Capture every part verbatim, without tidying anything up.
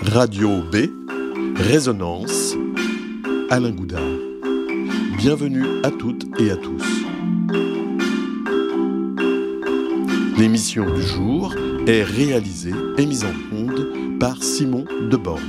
Radio B, Résonance, Alain Goudard. Bienvenue à toutes et à tous. L'émission du jour est réalisée et mise en onde par Simon Deborn.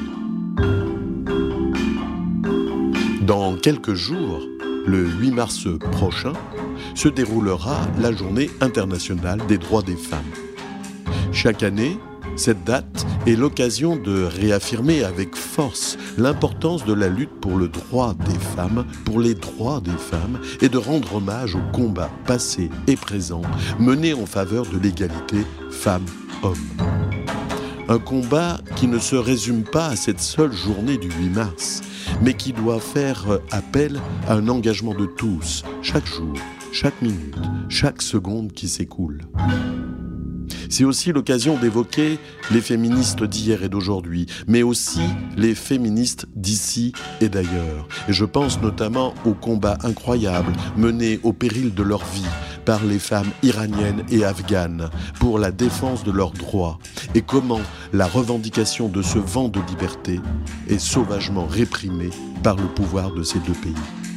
Dans quelques jours, le huit mars prochain, se déroulera la Journée internationale des droits des femmes. Chaque année, cette date est l'occasion de réaffirmer avec force l'importance de la lutte pour le droit des femmes, pour les droits des femmes, et de rendre hommage aux combats passés et présents menés en faveur de l'égalité femmes-hommes. Un combat qui ne se résume pas à cette seule journée du huit mars, mais qui doit faire appel à un engagement de tous, chaque jour, chaque minute, chaque seconde qui s'écoule. C'est aussi l'occasion d'évoquer les féministes d'hier et d'aujourd'hui, mais aussi les féministes d'ici et d'ailleurs. Et je pense notamment aux combats incroyables menés au péril de leur vie par les femmes iraniennes et afghanes pour la défense de leurs droits, et comment la revendication de ce vent de liberté est sauvagement réprimée par le pouvoir de ces deux pays.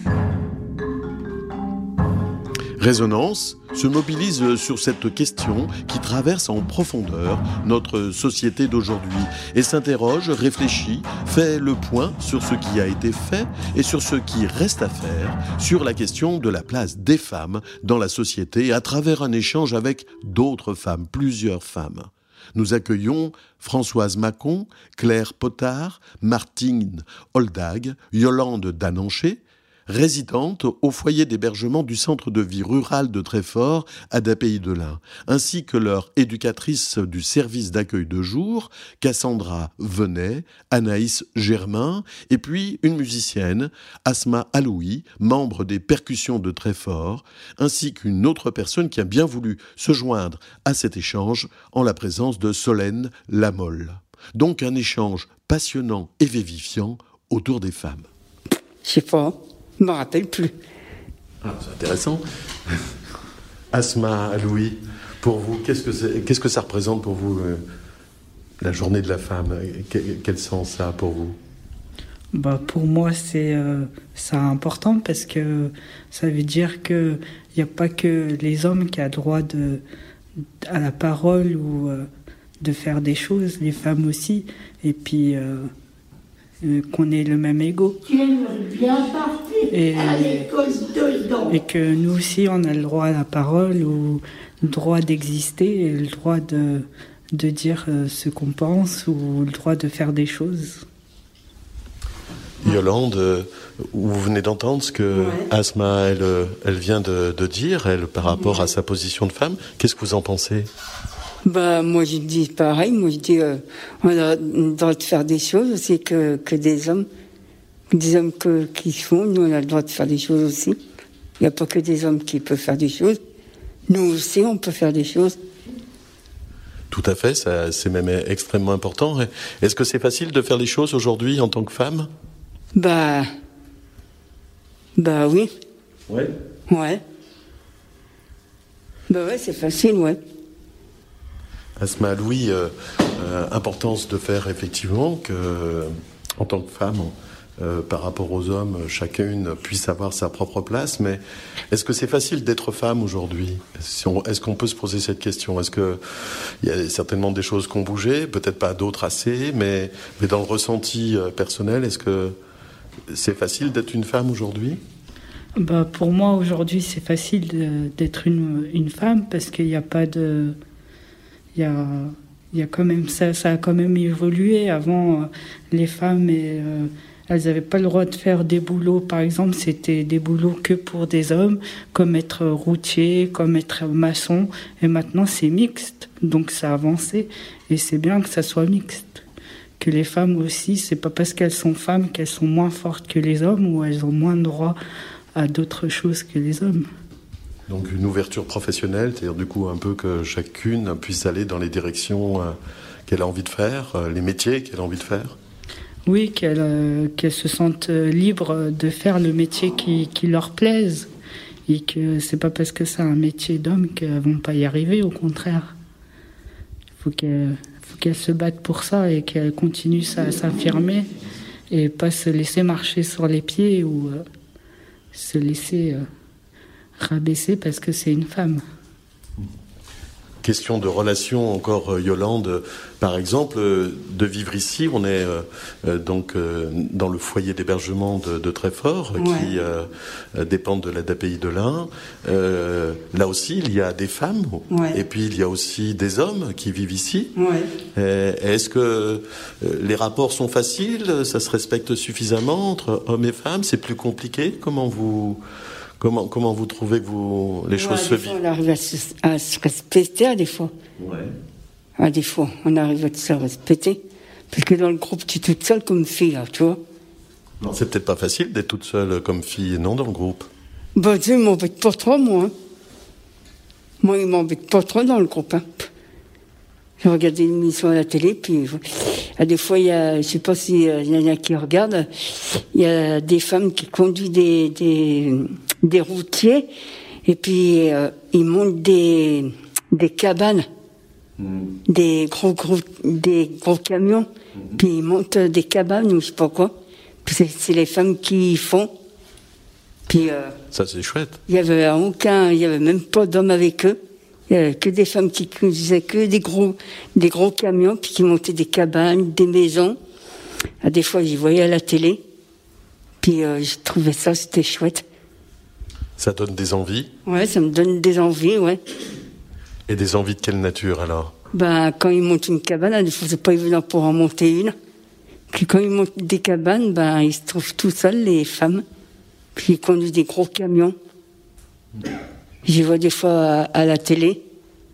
Résonance se mobilise sur cette question qui traverse en profondeur notre société d'aujourd'hui et s'interroge, réfléchit, fait le point sur ce qui a été fait et sur ce qui reste à faire, sur la question de la place des femmes dans la société à travers un échange avec d'autres femmes, plusieurs femmes. Nous accueillons Françoise Macon, Claire Potard, Martine Holdag, Yolande Dananché, résidente au foyer d'hébergement du centre de vie rural de Treffort à Dapeï-Delin, ainsi que leur éducatrice du service d'accueil de jour, Cassandra Venet, Anaïs Germain, et puis une musicienne, Asma Aloui, membre des percussions de Treffort, ainsi qu'une autre personne qui a bien voulu se joindre à cet échange en la présence de Solène Lamolle. Donc un échange passionnant et vivifiant autour des femmes. Je sais pas. Je ne me rappelle plus. Ah, c'est intéressant. Asma Aloui, pour vous, qu'est-ce que, c'est, qu'est-ce que ça représente pour vous, euh, la journée de la femme ? Quel, quel sens ça a pour vous ? Bah, pour moi, c'est, euh, c'est important parce que ça veut dire qu'il n'y a pas que les hommes qui ont droit de, à la parole ou euh, de faire des choses, les femmes aussi. Et puis... Euh, qu'on ait le même ego. Et, et que nous aussi, on a le droit à la parole, ou le droit d'exister, et le droit de, de dire ce qu'on pense, ou le droit de faire des choses. Yolande, vous venez d'entendre ce que ouais. Asma, elle, elle vient de, de dire, elle, par rapport ouais. à sa position de femme. Qu'est-ce que vous en pensez ? Bah, moi, je dis pareil. Moi, je dis, euh, on a le droit de faire des choses aussi que, que des hommes. Des hommes que, qui font, nous, on a le droit de faire des choses aussi. Il n'y a pas que des hommes qui peuvent faire des choses. Nous aussi, on peut faire des choses. Tout à fait, ça, c'est même extrêmement important. Est-ce que c'est facile de faire les choses aujourd'hui en tant que femme ? Bah, bah oui. Ouais. Ouais. Bah ouais, c'est facile, ouais. Asma Aloui, euh, euh, importance de faire effectivement que, euh, en tant que femme, euh, par rapport aux hommes, chacune puisse avoir sa propre place. Mais est-ce que c'est facile d'être femme aujourd'hui ? Si on, est-ce qu'on peut se poser cette question ? Est-ce que il y a certainement des choses qui ont bougé, peut-être pas d'autres assez, mais, mais dans le ressenti euh, personnel, est-ce que c'est facile d'être une femme aujourd'hui ? Bah, pour moi, aujourd'hui, c'est facile de, d'être une, une femme parce qu'il n'y a pas de... Il y a, il y a quand même ça, ça a quand même évolué. Avant, euh, les femmes, et, euh, elles n'avaient pas le droit de faire des boulots. Par exemple, c'était des boulots que pour des hommes, comme être routier, comme être maçon. Et maintenant, c'est mixte. Donc, ça a avancé. Et c'est bien que ça soit mixte. Que les femmes aussi, c'est pas parce qu'elles sont femmes qu'elles sont moins fortes que les hommes ou elles ont moins de droit à d'autres choses que les hommes. Donc une ouverture professionnelle, c'est-à-dire du coup un peu que chacune puisse aller dans les directions euh, qu'elle a envie de faire, euh, les métiers qu'elle a envie de faire. Oui, qu'elles, euh, qu'elles se sentent libres de faire le métier qui, qui leur plaise. Et que c'est pas parce que c'est un métier d'homme qu'elles vont pas y arriver, au contraire. faut qu'elle, faut qu'elle se batte pour ça et qu'elle continue à s'affirmer et pas se laisser marcher sur les pieds ou euh, se laisser euh, rabaisser parce que c'est une femme. Question de relation encore, Yolande. Par exemple, de vivre ici, on est euh, donc euh, dans le foyer d'hébergement de, de Treffort, ouais. qui euh, dépend de l'A D A P I de l'Ain. Euh, là aussi, il y a des femmes, ouais. et puis il y a aussi des hommes qui vivent ici. Ouais. Et, est-ce que les rapports sont faciles? Ça se respecte suffisamment entre hommes et femmes? C'est plus compliqué? Comment vous... Comment, comment vous trouvez que vous, les choses ouais, se vivent? On arrive à se, à se respecter à des fois. Ouais. À des fois, on arrive à se respecter. Parce que dans le groupe, tu es toute seule comme fille, là, tu vois. Non, c'est peut-être pas facile d'être toute seule comme fille, non, dans le groupe. Bah, tu sais, ils m'embêtent pas trop, moi. Hein. Moi, ils m'embêtent pas trop dans le groupe. Hein. Je regarde une émission à la télé, puis à des fois, il y a, je sais pas s'il y en a qui regardent, il y a des femmes qui conduisent des, des, des routiers, et puis euh, ils montent des, des cabanes, mmh. des gros, gros, des gros camions, mmh. puis ils montent des cabanes ou je sais pas quoi. Puis c'est, c'est les femmes qui y font. Puis euh, ça c'est chouette. Il y avait aucun, il y avait même pas d'hommes avec eux. Il n'y avait que des femmes qui conduisaient que des gros, des gros camions, puis qui montaient des cabanes, des maisons. À des fois, j'y voyais à la télé. Puis euh, je trouvais ça, c'était chouette. Ça donne des envies? Ouais, ça me donne des envies, ouais. Et des envies de quelle nature, alors? Ben, quand ils montent une cabane, des fois, c'est pas évident pour en monter une. Puis quand ils montent des cabanes, ben, ils se trouvent tout seuls, les femmes. Puis ils conduisent des gros camions. J'y vois des fois à, à la télé.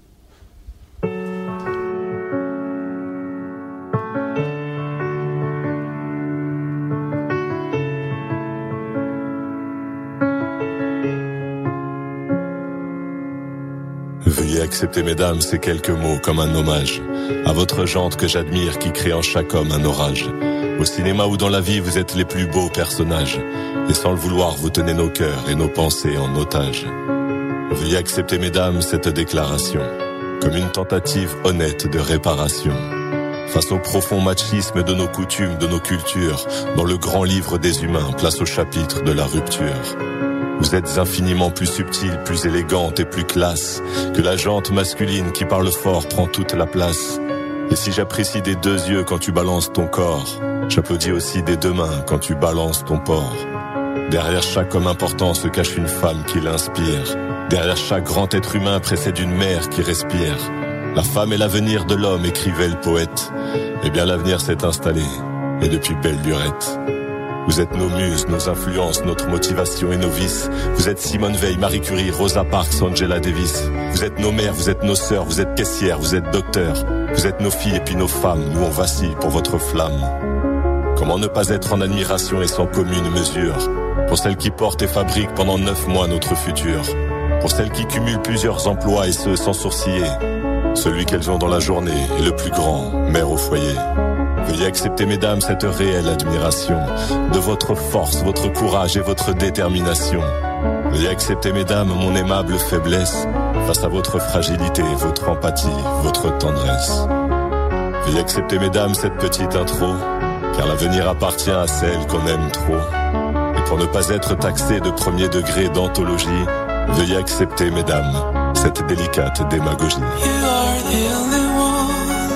Veuillez accepter, mesdames, ces quelques mots comme un hommage à votre jante que j'admire qui crée en chaque homme un orage. Au cinéma ou dans la vie, vous êtes les plus beaux personnages. Et sans le vouloir, vous tenez nos cœurs et nos pensées en otage. Veuillez accepter, mesdames, cette déclaration comme une tentative honnête de réparation face au profond machisme de nos coutumes, de nos cultures. Dans le grand livre des humains, place au chapitre de la rupture. Vous êtes infiniment plus subtile, plus élégante et plus classe que la jante masculine qui parle fort prend toute la place. Et si j'apprécie des deux yeux quand tu balances ton corps, j'applaudis aussi des deux mains quand tu balances ton porc. Derrière chaque homme important se cache une femme qui l'inspire. Derrière chaque grand être humain précède une mère qui respire. La femme est l'avenir de l'homme, écrivait le poète. Eh bien l'avenir s'est installé, et depuis belle lurette. Vous êtes nos muses, nos influences, notre motivation et nos vices. Vous êtes Simone Veil, Marie Curie, Rosa Parks, Angela Davis. Vous êtes nos mères, vous êtes nos sœurs, vous êtes caissières, vous êtes docteurs. Vous êtes nos filles et puis nos femmes, nous on vacille pour votre flamme. Comment ne pas être en admiration et sans commune mesure pour celles qui portent et fabriquent pendant neuf mois notre futur. Pour celles qui cumulent plusieurs emplois et ce sans sourciller. Celui qu'elles ont dans la journée est le plus grand, mère au foyer. Veuillez accepter, mesdames, cette réelle admiration de votre force, votre courage et votre détermination. Veuillez accepter, mesdames, mon aimable faiblesse face à votre fragilité, votre empathie, votre tendresse. Veuillez accepter, mesdames, cette petite intro, car l'avenir appartient à celle qu'on aime trop. Et pour ne pas être taxé de premier degré d'anthologie, veuillez accepter, mesdames, cette délicate démagogie. You are the only one.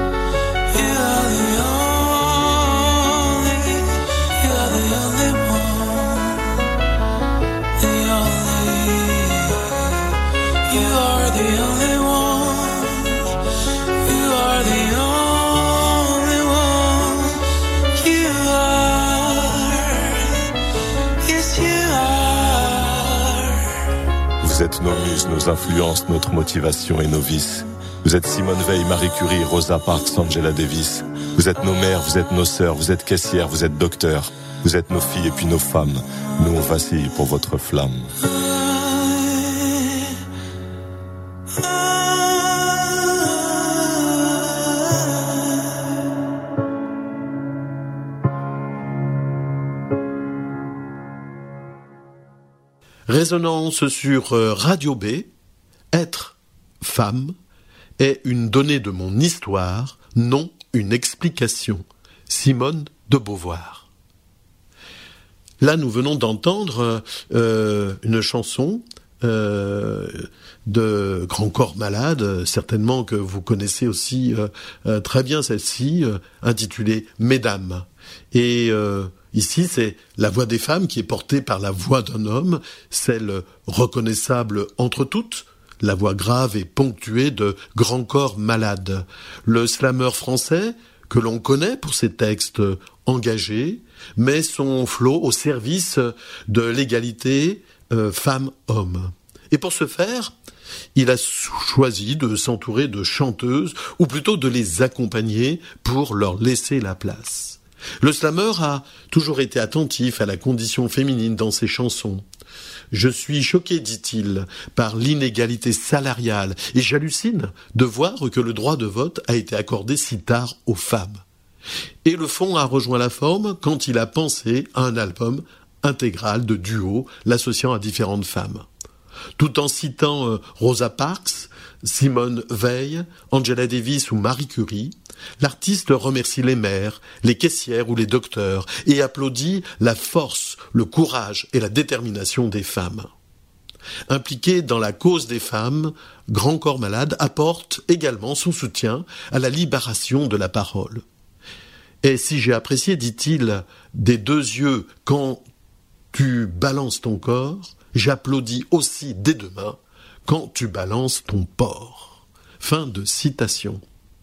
You are the only. You are the only one. The only. You are the only one. You are the only one. You are. Yes, you are. Vous êtes nos muses, nos influences, notre motivation et nos vices. Vous êtes Simone Veil, Marie Curie, Rosa Parks, Angela Davis. Vous êtes nos mères, vous êtes nos sœurs, vous êtes caissières, vous êtes docteurs. Vous êtes nos filles et puis nos femmes. Nous on vacille pour votre flamme. Résonance sur Radio B, être, femme, est une donnée de mon histoire, non une explication. Simone de Beauvoir. Là, nous venons d'entendre euh, une chanson euh, de Grand Corps Malade, certainement que vous connaissez aussi euh, euh, très bien celle-ci, euh, intitulée « Mesdames ». Et euh, ici, c'est la voix des femmes qui est portée par la voix d'un homme, celle reconnaissable entre toutes, la voix grave et ponctuée de Grand Corps Malade. Le slameur français, que l'on connaît pour ses textes engagés, met son flot au service de l'égalité euh, femmes-hommes. Et pour ce faire, il a choisi de s'entourer de chanteuses, ou plutôt de les accompagner pour leur laisser la place. Le slameur a toujours été attentif à la condition féminine dans ses chansons. « Je suis choqué, dit-il, par l'inégalité salariale et j'hallucine de voir que le droit de vote a été accordé si tard aux femmes. » Et le fond a rejoint la forme quand il a pensé à un album intégral de duos l'associant à différentes femmes. Tout en citant euh, Rosa Parks, Simone Veil, Angela Davis ou Marie Curie, l'artiste remercie les mères, les caissières ou les docteurs et applaudit la force, le courage et la détermination des femmes. Impliqué dans la cause des femmes, Grand Corps Malade apporte également son soutien à la libération de la parole. Et si j'ai apprécié, dit-il, des deux yeux quand tu balances ton corps, j'applaudis aussi des deux mains quand tu balances ton porc. Fin de citation.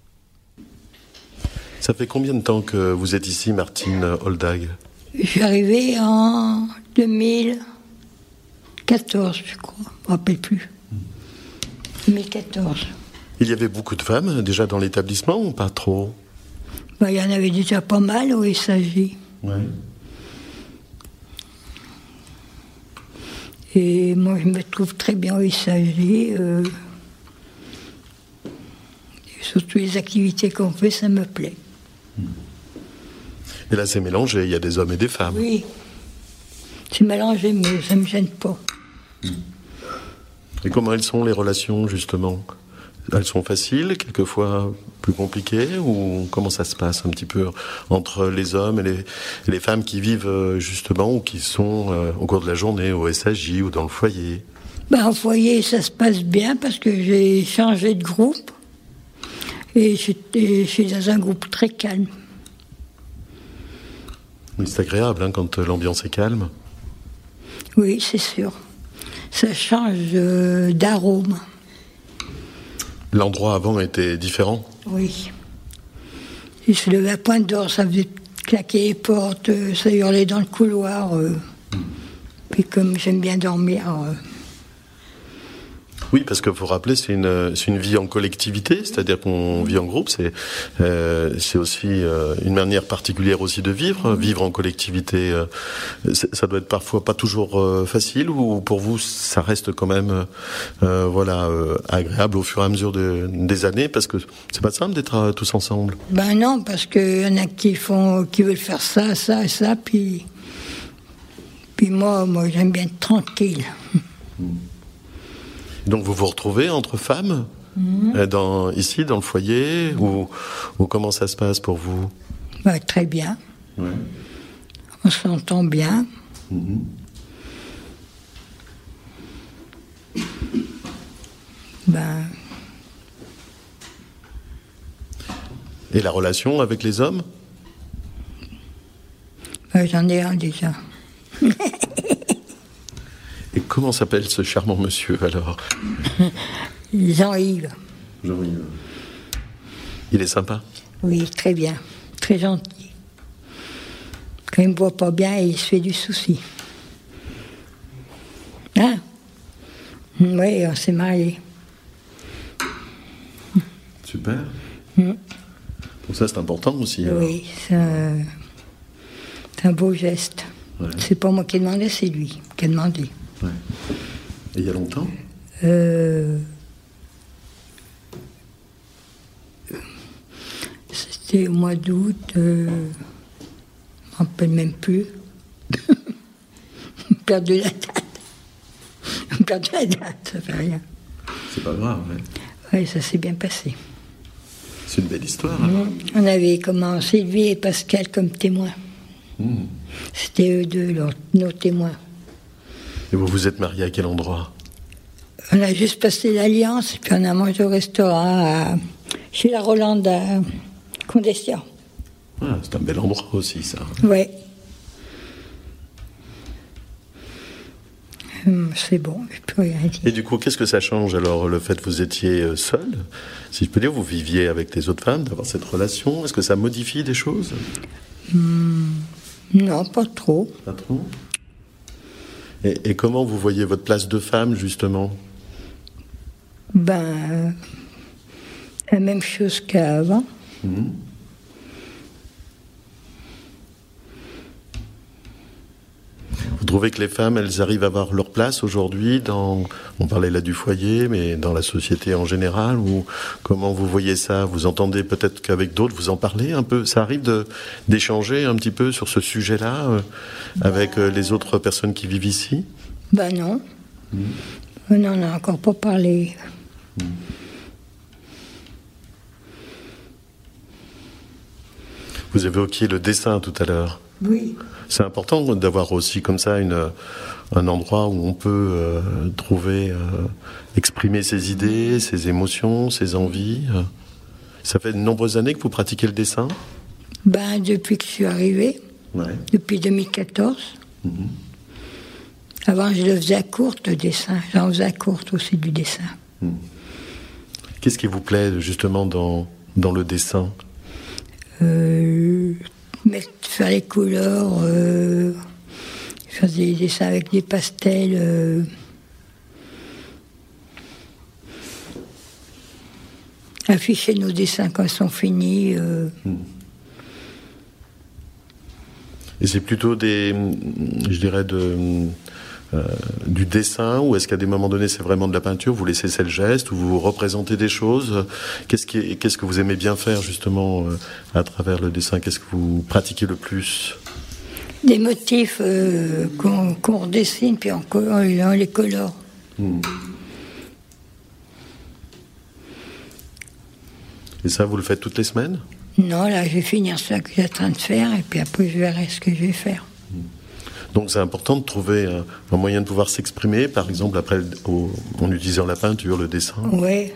Ça fait combien de temps que vous êtes ici, Martine Holdag ? Je suis arrivée en deux mille quatorze, je crois. Je ne me rappelle plus. deux mille quatorze. Il y avait beaucoup de femmes déjà dans l'établissement ou pas trop ? Ben, il y en avait déjà pas mal au S A J. Ouais. Et moi, je me trouve très bien au S A J. Euh, surtout les activités qu'on fait, ça me plaît. Et là, c'est mélangé, il y a des hommes et des femmes. Oui, c'est mélangé, mais ça ne me gêne pas. Et comment elles sont, les relations, justement ? Elles sont faciles, quelquefois plus compliquées, ou comment ça se passe un petit peu entre les hommes et les, et les femmes qui vivent justement ou qui sont euh, au cours de la journée au S A J ou dans le foyer ? Ben, au foyer, ça se passe bien parce que j'ai changé de groupe et je suis dans un groupe très calme. Oui, c'est agréable hein, quand l'ambiance est calme. Oui, c'est sûr. Ça change euh, d'arôme. L'endroit avant était différent ? Oui. Il se levait à pointe d'or, ça faisait claquer les portes, ça hurlait dans le couloir. Euh. Mmh. Puis comme j'aime bien dormir... Euh. Oui, parce qu'il faut rappeler, c'est une, c'est une vie en collectivité, c'est-à-dire qu'on vit en groupe, c'est, euh, c'est aussi euh, une manière particulière aussi de vivre. Vivre en collectivité, euh, ça doit être parfois pas toujours euh, facile, ou pour vous, ça reste quand même euh, voilà, euh, agréable au fur et à mesure de, des années, parce que c'est pas simple d'être euh, tous ensemble. Ben non, parce qu'il y en a qui, font, qui veulent faire ça, ça et ça, puis, puis moi, moi j'aime bien être tranquille. Mmh. Donc vous vous retrouvez entre femmes mmh. dans, ici, dans le foyer, ou, ou comment ça se passe pour vous ? Ouais, très bien. Ouais. On s'entend bien. Mmh. Ben... Et la relation avec les hommes ? Ouais, j'en ai un déjà. Et comment s'appelle ce charmant monsieur, alors ? Jean-Yves. Jean-Yves. Il est sympa ? Oui, très bien. Très gentil. Quand il ne me voit pas bien, il se fait du souci. Hein ? Oui, on s'est mariés. Super. Mmh. Donc ça, c'est important aussi. Alors. Oui, c'est un, c'est un beau geste. Ouais. C'est pas moi qui ai demandé, c'est lui qui a demandé. Ouais. Et il y a longtemps ? euh, C'était au mois d'août, euh, je ne me rappelle même plus. J'ai perdu la date. J'ai perdu la date, ça fait rien. C'est pas grave, mais... Oui, ça s'est bien passé. C'est une belle histoire. Alors. On avait comment Sylvie et Pascal comme témoins. Mmh. C'était eux deux, leur, nos témoins. Et vous vous êtes mariés à quel endroit? On a juste passé l'Alliance, et puis on a mangé au restaurant à, chez la Rolande à Condestia. Ah, c'est un bel endroit aussi, ça. Oui. Hum, c'est bon, je peux rien dire. Et du coup, qu'est-ce que ça change alors, le fait que vous étiez seul? Si je peux dire, vous viviez avec des autres femmes, d'avoir cette relation, est-ce que ça modifie des choses? hum, Non, pas trop. Pas trop. Et, et comment vous voyez votre place de femme, justement? Ben, la même chose qu'avant. Mmh. Vous trouvez que les femmes, elles arrivent à avoir leur place aujourd'hui dans, on parlait là du foyer, mais dans la société en général, ou comment vous voyez ça? Vous entendez peut-être qu'avec d'autres, vous en parlez un peu? Ça arrive de, d'échanger un petit peu sur ce sujet-là euh, avec euh, les autres personnes qui vivent ici? Ben non. Mmh. On n'en a encore pas parlé. Mmh. Vous évoquiez le dessin tout à l'heure. Oui. C'est important d'avoir aussi comme ça une, un endroit où on peut euh, trouver, euh, exprimer ses idées, ses émotions, ses envies. Ça fait de nombreuses années que vous pratiquez le dessin? Ben, depuis que je suis arrivée, ouais. Depuis deux mille quatorze. Mmh. Avant, je le faisais à courte, le dessin. J'en faisais à courte aussi du dessin. Mmh. Qu'est-ce qui vous plaît justement dans, dans le dessin? euh... Mettre, faire les couleurs, euh, faire des dessins avec des pastels. Euh, afficher nos dessins quand ils sont finis. Euh. Et c'est plutôt des, je dirais, de, euh, du dessin, ou est-ce qu'à des moments donnés c'est vraiment de la peinture? Vous laissez c'est le geste, ou vous représentez des choses? Qu'est-ce, qui, qu'est-ce que vous aimez bien faire justement euh, à travers le dessin? Qu'est-ce que vous pratiquez le plus? Des motifs euh, qu'on, qu'on dessine, puis on, on les colore. Hmm. Et ça, vous le faites toutes les semaines? Non, là, je vais finir ce que je suis en train de faire, et puis après, je verrai ce que je vais faire. Hmm. Donc c'est important de trouver un, un moyen de pouvoir s'exprimer, par exemple après au, en utilisant la peinture, le dessin. Oui.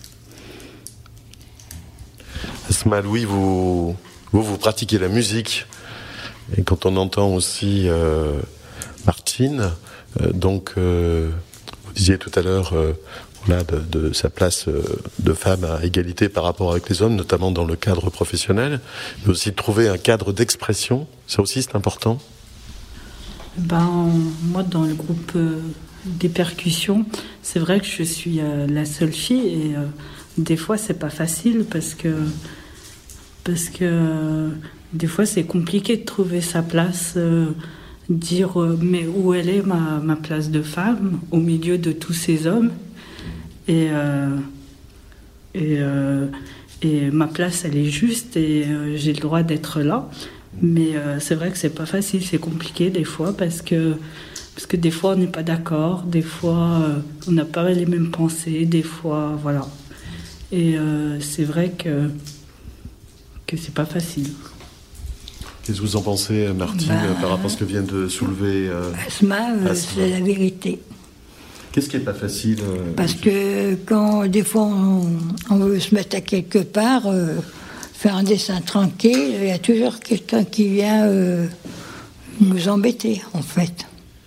Asma Louis, vous, vous vous pratiquez la musique, et quand on entend aussi euh, Martine, euh, donc euh, vous disiez tout à l'heure euh, voilà, de, de sa place euh, de femme à égalité par rapport avec les hommes, notamment dans le cadre professionnel, mais aussi de trouver un cadre d'expression, ça aussi c'est important. Ben, moi, dans le groupe euh, des percussions, c'est vrai que je suis euh, la seule fille et euh, des fois, c'est pas facile parce que, parce que euh, des fois, c'est compliqué de trouver sa place, euh, dire euh, mais où elle est ma, ma place de femme au milieu de tous ces hommes. Et, euh, et, euh, et ma place, elle est juste et euh, j'ai le droit d'être là. Mais euh, c'est vrai que c'est pas facile, c'est compliqué des fois parce que, parce que des fois on n'est pas d'accord, des fois euh, on n'a pas les mêmes pensées, des fois voilà. Et euh, c'est vrai que, que c'est pas facile. Qu'est-ce que vous en pensez, Martine, bah, par rapport à ce que vient de soulever euh, Asma, euh, Asma, c'est la vérité. Qu'est-ce qui n'est pas facile euh, Parce que quand des fois on, on veut se mettre à quelque part, euh, faire un dessin tranquille, il y a toujours quelqu'un qui vient euh, nous embêter, en fait.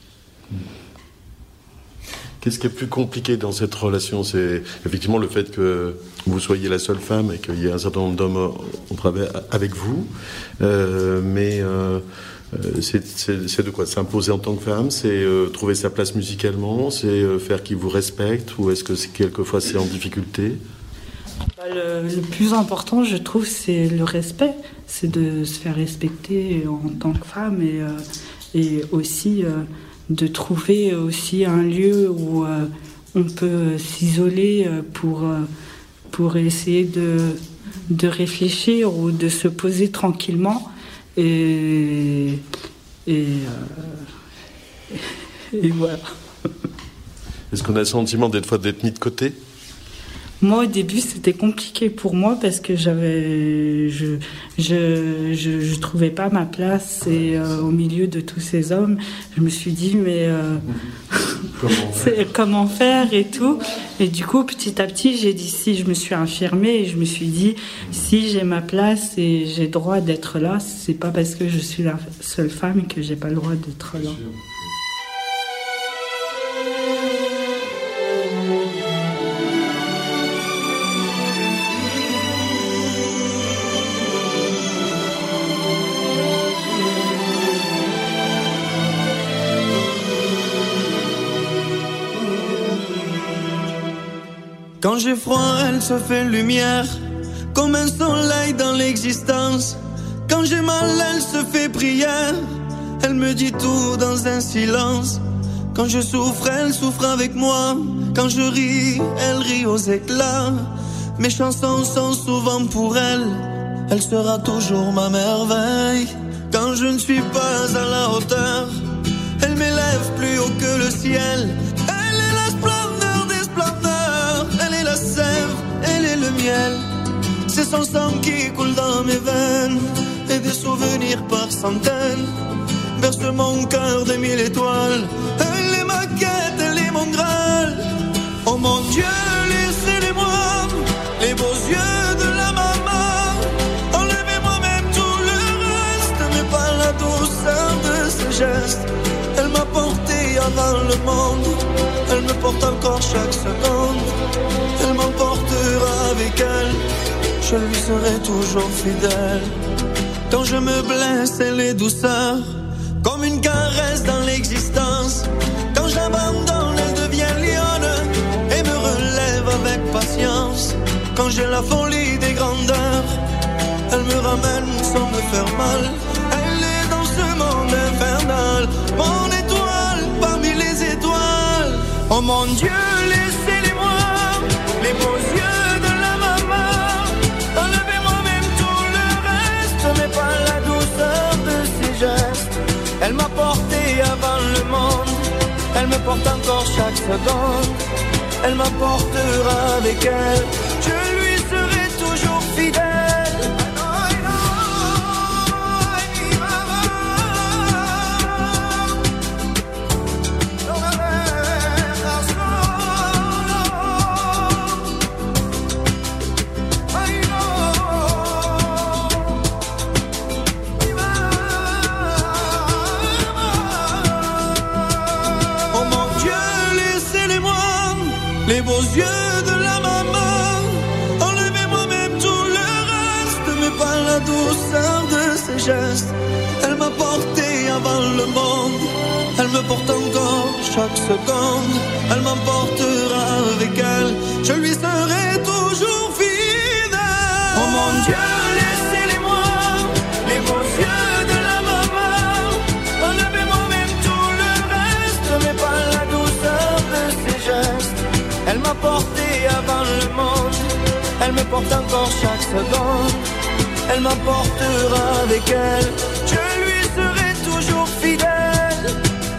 Qu'est-ce qui est plus compliqué dans cette relation? C'est effectivement le fait que vous soyez la seule femme et qu'il y ait un certain nombre d'hommes au travail avec vous. Euh, mais euh, c'est, c'est, c'est de quoi s'imposer en tant que femme? C'est euh, trouver sa place musicalement? C'est euh, faire qu'ils vous respectent? Ou est-ce que c'est, quelquefois c'est en difficulté? Le, le plus important, je trouve, c'est le respect. C'est de se faire respecter en tant que femme et, euh, et aussi euh, de trouver aussi un lieu où euh, on peut s'isoler pour, euh, pour essayer de, de réfléchir ou de se poser tranquillement. Et, et, euh, et voilà. Est-ce qu'on a le sentiment des fois d'être mis de côté? moi, au début, c'était compliqué pour moi parce que j'avais, je, je, je, je trouvais pas ma place et euh, au milieu de tous ces hommes, je me suis dit mais euh, comment, c'est, comment faire et tout. Et du coup, petit à petit, j'ai dit si je me suis affirmée et je me suis dit si j'ai ma place et j'ai le droit d'être là, c'est pas parce que je suis la seule femme que j'ai pas le droit d'être là. Quand j'ai froid, elle se fait lumière, comme un soleil dans l'existence. Quand j'ai mal, elle se fait prière, elle me dit tout dans un silence. Quand je souffre, elle souffre avec moi. Quand je ris, elle rit aux éclats. Mes chansons sont souvent pour elle, elle sera toujours ma merveille. Quand je ne suis pas à la hauteur, elle m'élève plus haut que le ciel. Elle est la splendeur des splendeurs, elle est la sève, elle est le miel. C'est son sang qui coule dans mes veines, et des souvenirs par centaines berce mon cœur de mille étoiles. Elle est ma quête, elle est mon Graal. Oh mon Dieu, laissez-les-moi, les beaux yeux de la maman. Enlevez-moi même tout le reste, mais pas la douceur de ses gestes. Elle m'a porté avant le monde, elle me porte encore chaque seconde. Elle m'emportera avec elle, je lui serai toujours fidèle. Quand je me blesse, elle est douceur, comme une caresse dans l'existence. Quand j'abandonne, elle devient lionne et me relève avec patience. Quand j'ai la folie des grandeurs, elle me ramène sans me faire mal. Elle est dans ce monde infernal, mon étoile parmi les étoiles. Oh mon Dieu, laissez-les-moi, les beaux yeux de la maman. Enlevez-moi même tout le reste, mais pas la douceur de ses gestes. Elle m'a porté avant le monde, elle me porte encore chaque seconde. Elle m'emportera avec elle, je lui serai toujours fidèle. Les beaux yeux de la maman, enlevez-moi même tout le reste, mais pas la douceur de ses gestes. Elle m'a porté avant le monde, elle me porte encore chaque seconde. Elle m'emportera avec elle, je lui serai toujours fidèle. Oh mon Dieu, laissez-les-moi, les beaux yeux de la maman. Enlevez-moi même tout le reste, mais pas la douceur de ses gestes. Elle m'a porté avant le monde, elle me porte encore chaque seconde. Elle m'emportera avec elle, je lui serai toujours fidèle.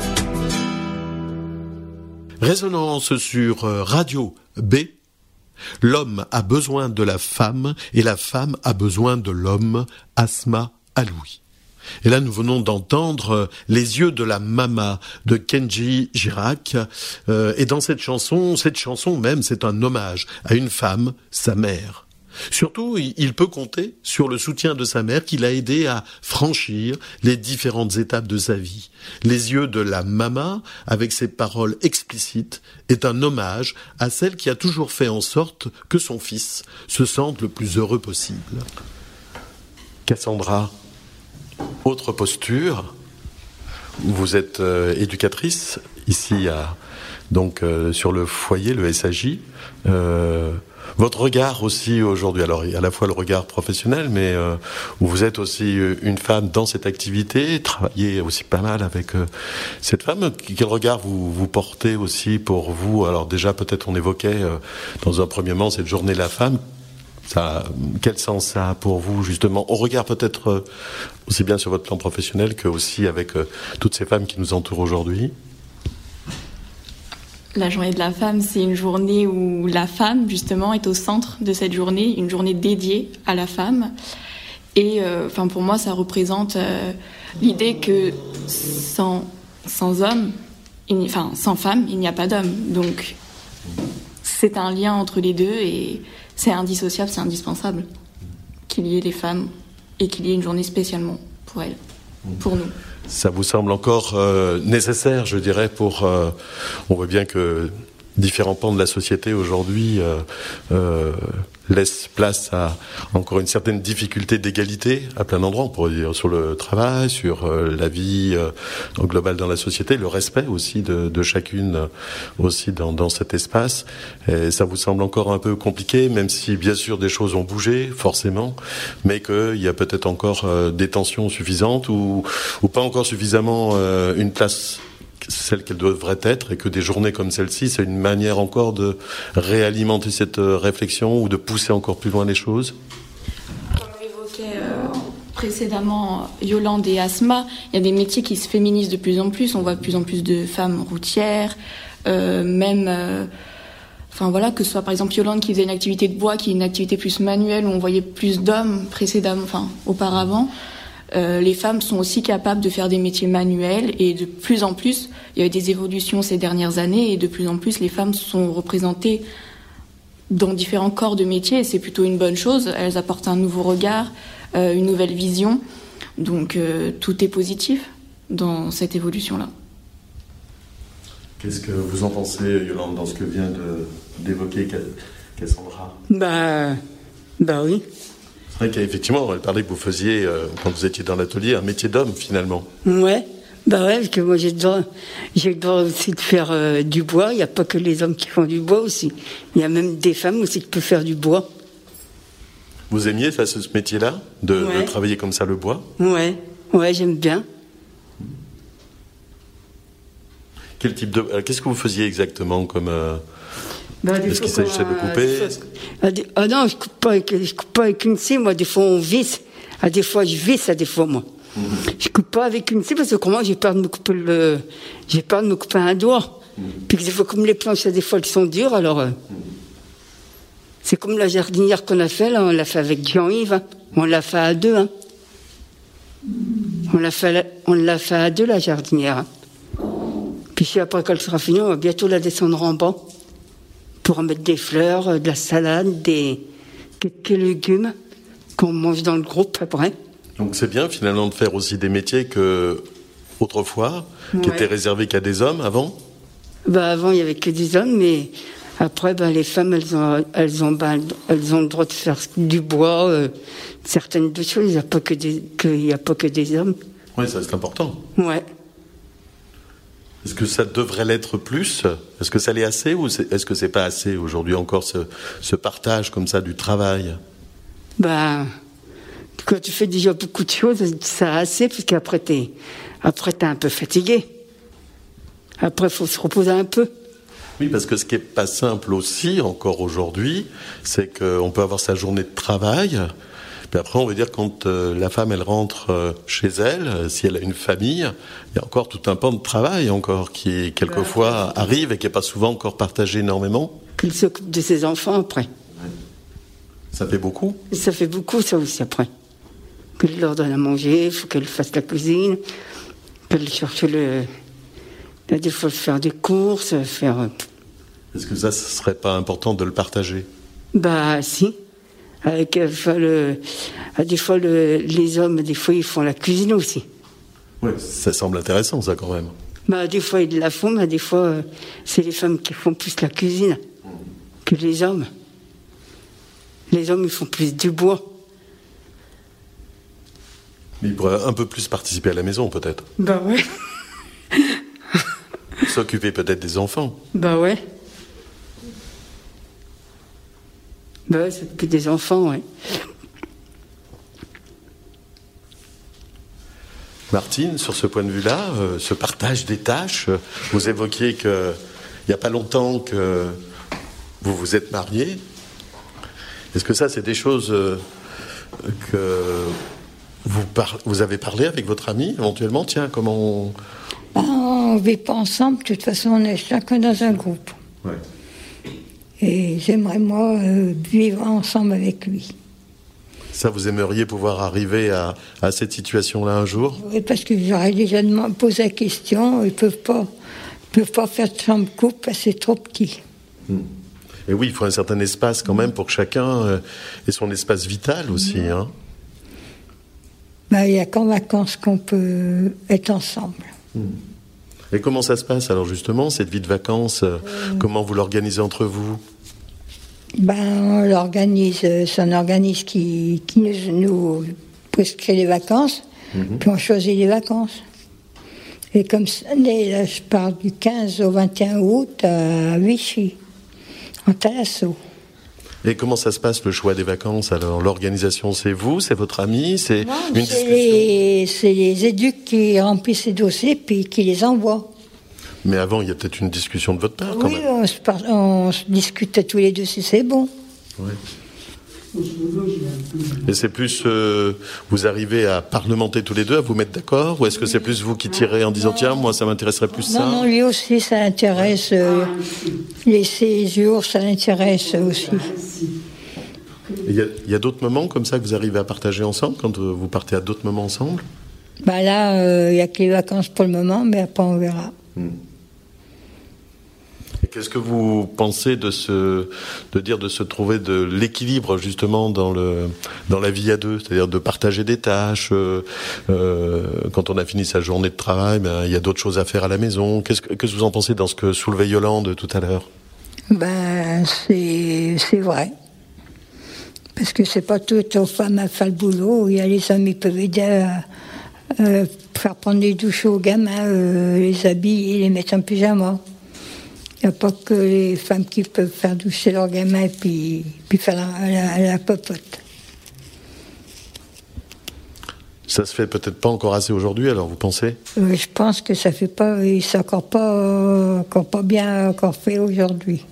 Résonance sur Radio B. L'homme a besoin de la femme et la femme a besoin de l'homme. Asma Aloui. Et là, nous venons d'entendre Les yeux de la Mama de Kenji Girac. Euh, et dans cette chanson, cette chanson même, c'est un hommage à une femme, sa mère. Surtout, il peut compter sur le soutien de sa mère qui l'a aidé à franchir les différentes étapes de sa vie. Les yeux de la Mama, avec ses paroles explicites, est un hommage à celle qui a toujours fait en sorte que son fils se sente le plus heureux possible. Cassandra, autre posture, vous êtes euh, éducatrice ici à, donc euh, sur le foyer, le S A J. Euh, votre regard aussi aujourd'hui, alors il y a à la fois le regard professionnel, mais euh, vous êtes aussi une femme dans cette activité, travaillez aussi pas mal avec euh, cette femme. Quel regard vous, vous portez aussi pour vous? Alors déjà peut-être on évoquait euh, dans un premier moment cette journée de la femme. Ça, quel sens ça a pour vous, justement, au regard peut-être euh, aussi bien sur votre plan professionnel que aussi avec euh, toutes ces femmes qui nous entourent aujourd'hui? La journée de la femme, c'est une journée où la femme, justement, est au centre de cette journée, une journée dédiée à la femme. Et euh, enfin, pour moi, ça représente euh, l'idée que sans, sans homme, il, enfin, sans femme, il n'y a pas d'homme. Donc, c'est un lien entre les deux et c'est indissociable, c'est indispensable qu'il y ait les femmes et qu'il y ait une journée spécialement pour elles, pour nous. Ça vous semble encore euh, nécessaire, je dirais, pour... Euh, on voit bien que différents pans de la société aujourd'hui euh, euh, laissent place à encore une certaine difficulté d'égalité à plein d'endroits. On pourrait dire sur le travail, sur euh, la vie euh, en global dans la société, le respect aussi de, de chacune euh, aussi dans, dans cet espace. Et ça vous semble encore un peu compliqué, même si bien sûr des choses ont bougé forcément, mais qu'il y a peut-être encore euh, des tensions suffisantes ou, ou pas encore suffisamment euh, une place celle qu'elle devrait être, et que des journées comme celle-ci, c'est une manière encore de réalimenter cette réflexion ou de pousser encore plus loin les choses. Comme l'évoquait euh, précédemment Yolande et Asma, il y a des métiers qui se féminisent de plus en plus. On voit de plus en plus de femmes routières, euh, même... Euh, Enfin voilà, que ce soit par exemple Yolande qui faisait une activité de bois, qui est une activité plus manuelle, où on voyait plus d'hommes précédemment, enfin auparavant. Euh, les femmes sont aussi capables de faire des métiers manuels et de plus en plus, il y a eu des évolutions ces dernières années et de plus en plus les femmes sont représentées dans différents corps de métiers et c'est plutôt une bonne chose. Elles apportent un nouveau regard, euh, une nouvelle vision. Donc euh, tout est positif dans cette évolution-là. Qu'est-ce que vous en pensez, Yolande, dans ce que vient de, d'évoquer Cassandra ? Bah, bah oui. C'est vrai qu'effectivement, elle parlait que vous faisiez, euh, quand vous étiez dans l'atelier, un métier d'homme, finalement. Ouais, bah ouais, parce que moi j'ai le droit, j'ai le droit aussi de faire euh, du bois. Il n'y a pas que les hommes qui font du bois aussi. Il y a même des femmes aussi qui peuvent faire du bois. Vous aimiez ça, ce métier-là, de, ouais. de travailler comme ça le bois ? Ouais, ouais, j'aime bien. Quel type de... Euh, qu'est-ce que vous faisiez exactement comme... Euh... Bah, Est-ce qu'il s'agissait de couper ? Ah, des... ah non, je coupe pas avec, je coupe pas avec une scie. Moi, des fois, on visse. Ah, des fois, je visse. À des fois, moi, mmh. je coupe pas avec une scie parce que comment j'ai peur de me couper le, j'ai peur de me couper un doigt. Mmh. Puis des fois, comme les planches, des fois, elles sont dures. Alors, euh... mmh. c'est comme la jardinière qu'on a fait là. On l'a fait avec Jean-Yves. Hein. On l'a fait à deux. Hein. On l'a fait, on l'a fait à deux la jardinière. Hein. Puis après, quand elle sera finie, on va bientôt la descendre en bas. Pour mettre des fleurs, de la salade, des quelques légumes qu'on mange dans le groupe après. Donc c'est bien finalement de faire aussi des métiers que autrefois, ouais. qui étaient réservés qu'à des hommes avant. Bah avant il y avait que des hommes, mais après bah, les femmes elles ont elles ont bah, elles ont le droit de faire du bois, euh, certaines de choses. Il n'y a pas que des qu'il y a pas que des hommes. Oui, ça c'est important. Ouais. Est-ce que ça devrait l'être plus ? Est-ce que ça l'est assez ou c'est, est-ce que c'est pas assez aujourd'hui encore ce, ce partage comme ça du travail ? Ben, quand tu fais déjà beaucoup de choses, ça a assez parce qu'après t'es, après t'es un peu fatigué. Après, il faut se reposer un peu. Oui, parce que ce qui est pas simple aussi encore aujourd'hui, c'est qu'on peut avoir sa journée de travail. Puis après, on veut dire quand euh, la femme elle rentre euh, chez elle, euh, si elle a une famille, il y a encore tout un pan de travail encore qui quelquefois arrive et qui n'est pas souvent encore partagé énormément. Qu'il s'occupe de ses enfants après. Ouais. Ça fait beaucoup. Ça fait beaucoup ça aussi après. Qu'elle leur donne à manger, il faut qu'elle fasse la cuisine, qu'elle cherche le, des fois faire des courses, faire. Est-ce que ça, ce serait pas important de le partager ? Bah si. Avec, enfin, le, des fois, le, les hommes, des fois, ils font la cuisine aussi. Oui, ça semble intéressant, ça, quand même. Bah, des fois, ils la font, mais des fois, euh, c'est les femmes qui font plus la cuisine que les hommes. Les hommes, ils font plus du bois. Mais ils pourraient un peu plus participer à la maison, peut-être. Bah ouais. S'occuper peut-être des enfants. Bah ouais. Bah ouais, s'occuper des enfants, ouais. Martine, sur ce point de vue-là, euh, ce partage des tâches, euh, vous évoquiez qu'il n'y a pas longtemps que vous vous êtes mariés. Est-ce que ça, c'est des choses euh, que vous, par- vous avez parlé avec votre ami, éventuellement ? Tiens, comment on... Ben, on ne vit pas ensemble, de toute façon, on est chacun dans un groupe. Ouais. Et j'aimerais, moi, euh, vivre ensemble avec lui. Ça, vous aimeriez pouvoir arriver à, à cette situation-là un jour ? Oui, parce que j'aurais déjà demandé, posé la question, ils ne peuvent pas, ils peuvent pas faire de chambre couple parce que c'est trop petit. Mmh. Et oui, il faut un certain espace quand même pour que chacun euh, ait son espace vital aussi. Mmh. Hein. Ben, il n'y a qu'en vacances qu'on peut être ensemble. Mmh. Et comment ça se passe alors justement, cette vie de vacances euh, mmh. Comment vous l'organisez entre vous ? Ben, on l'organise, c'est un organisme qui, qui nous, nous prescrit les vacances, mmh. puis on choisit les vacances. Et comme ça, là, je pars du quinze au vingt et un août à Vichy, en Thalasso. Et comment ça se passe le choix des vacances alors ? L'organisation, c'est vous, c'est votre ami, c'est non, une c'est discussion les, c'est les éducs qui remplissent les dossiers puis qui les envoient. Mais avant, il y a peut-être une discussion de votre part, quand oui, même. on se, par... on se discute tous les deux si c'est bon. Ouais. Et c'est plus, euh, vous arrivez à parlementer tous les deux, à vous mettre d'accord, ou est-ce que c'est plus vous qui tirez en disant tiens, moi ça m'intéresserait plus ça ? Non, non, lui aussi ça l'intéresse. Euh, les séjours, ça l'intéresse aussi. Il y a, il y a d'autres moments comme ça que vous arrivez à partager ensemble, quand vous partez à d'autres moments ensemble ? Bah là, euh, il n'y a que les vacances pour le moment, mais après on verra. Hmm. Et qu'est-ce que vous pensez de se, de dire de se trouver de l'équilibre justement dans le, dans la vie à deux, c'est-à-dire de partager des tâches. Euh, euh, quand on a fini sa journée de travail, ben il y a d'autres choses à faire à la maison. Qu'est-ce que, qu'est-ce que vous en pensez dans ce que soulevait Yolande tout à l'heure ? Ben c'est, c'est vrai. Parce que c'est pas toutes aux femmes à faire le boulot. Il y a les hommes qui peuvent aider à euh, faire prendre des douches aux gamins, euh, les habiller, les mettre en pyjama. Il n'y a pas que les femmes qui peuvent faire doucher leurs gamins et puis, puis faire la, la, la popote. Ça se fait peut-être pas encore assez aujourd'hui, alors vous pensez ? euh, Je pense que ça fait pas, c'est encore pas, euh, encore pas bien encore fait aujourd'hui.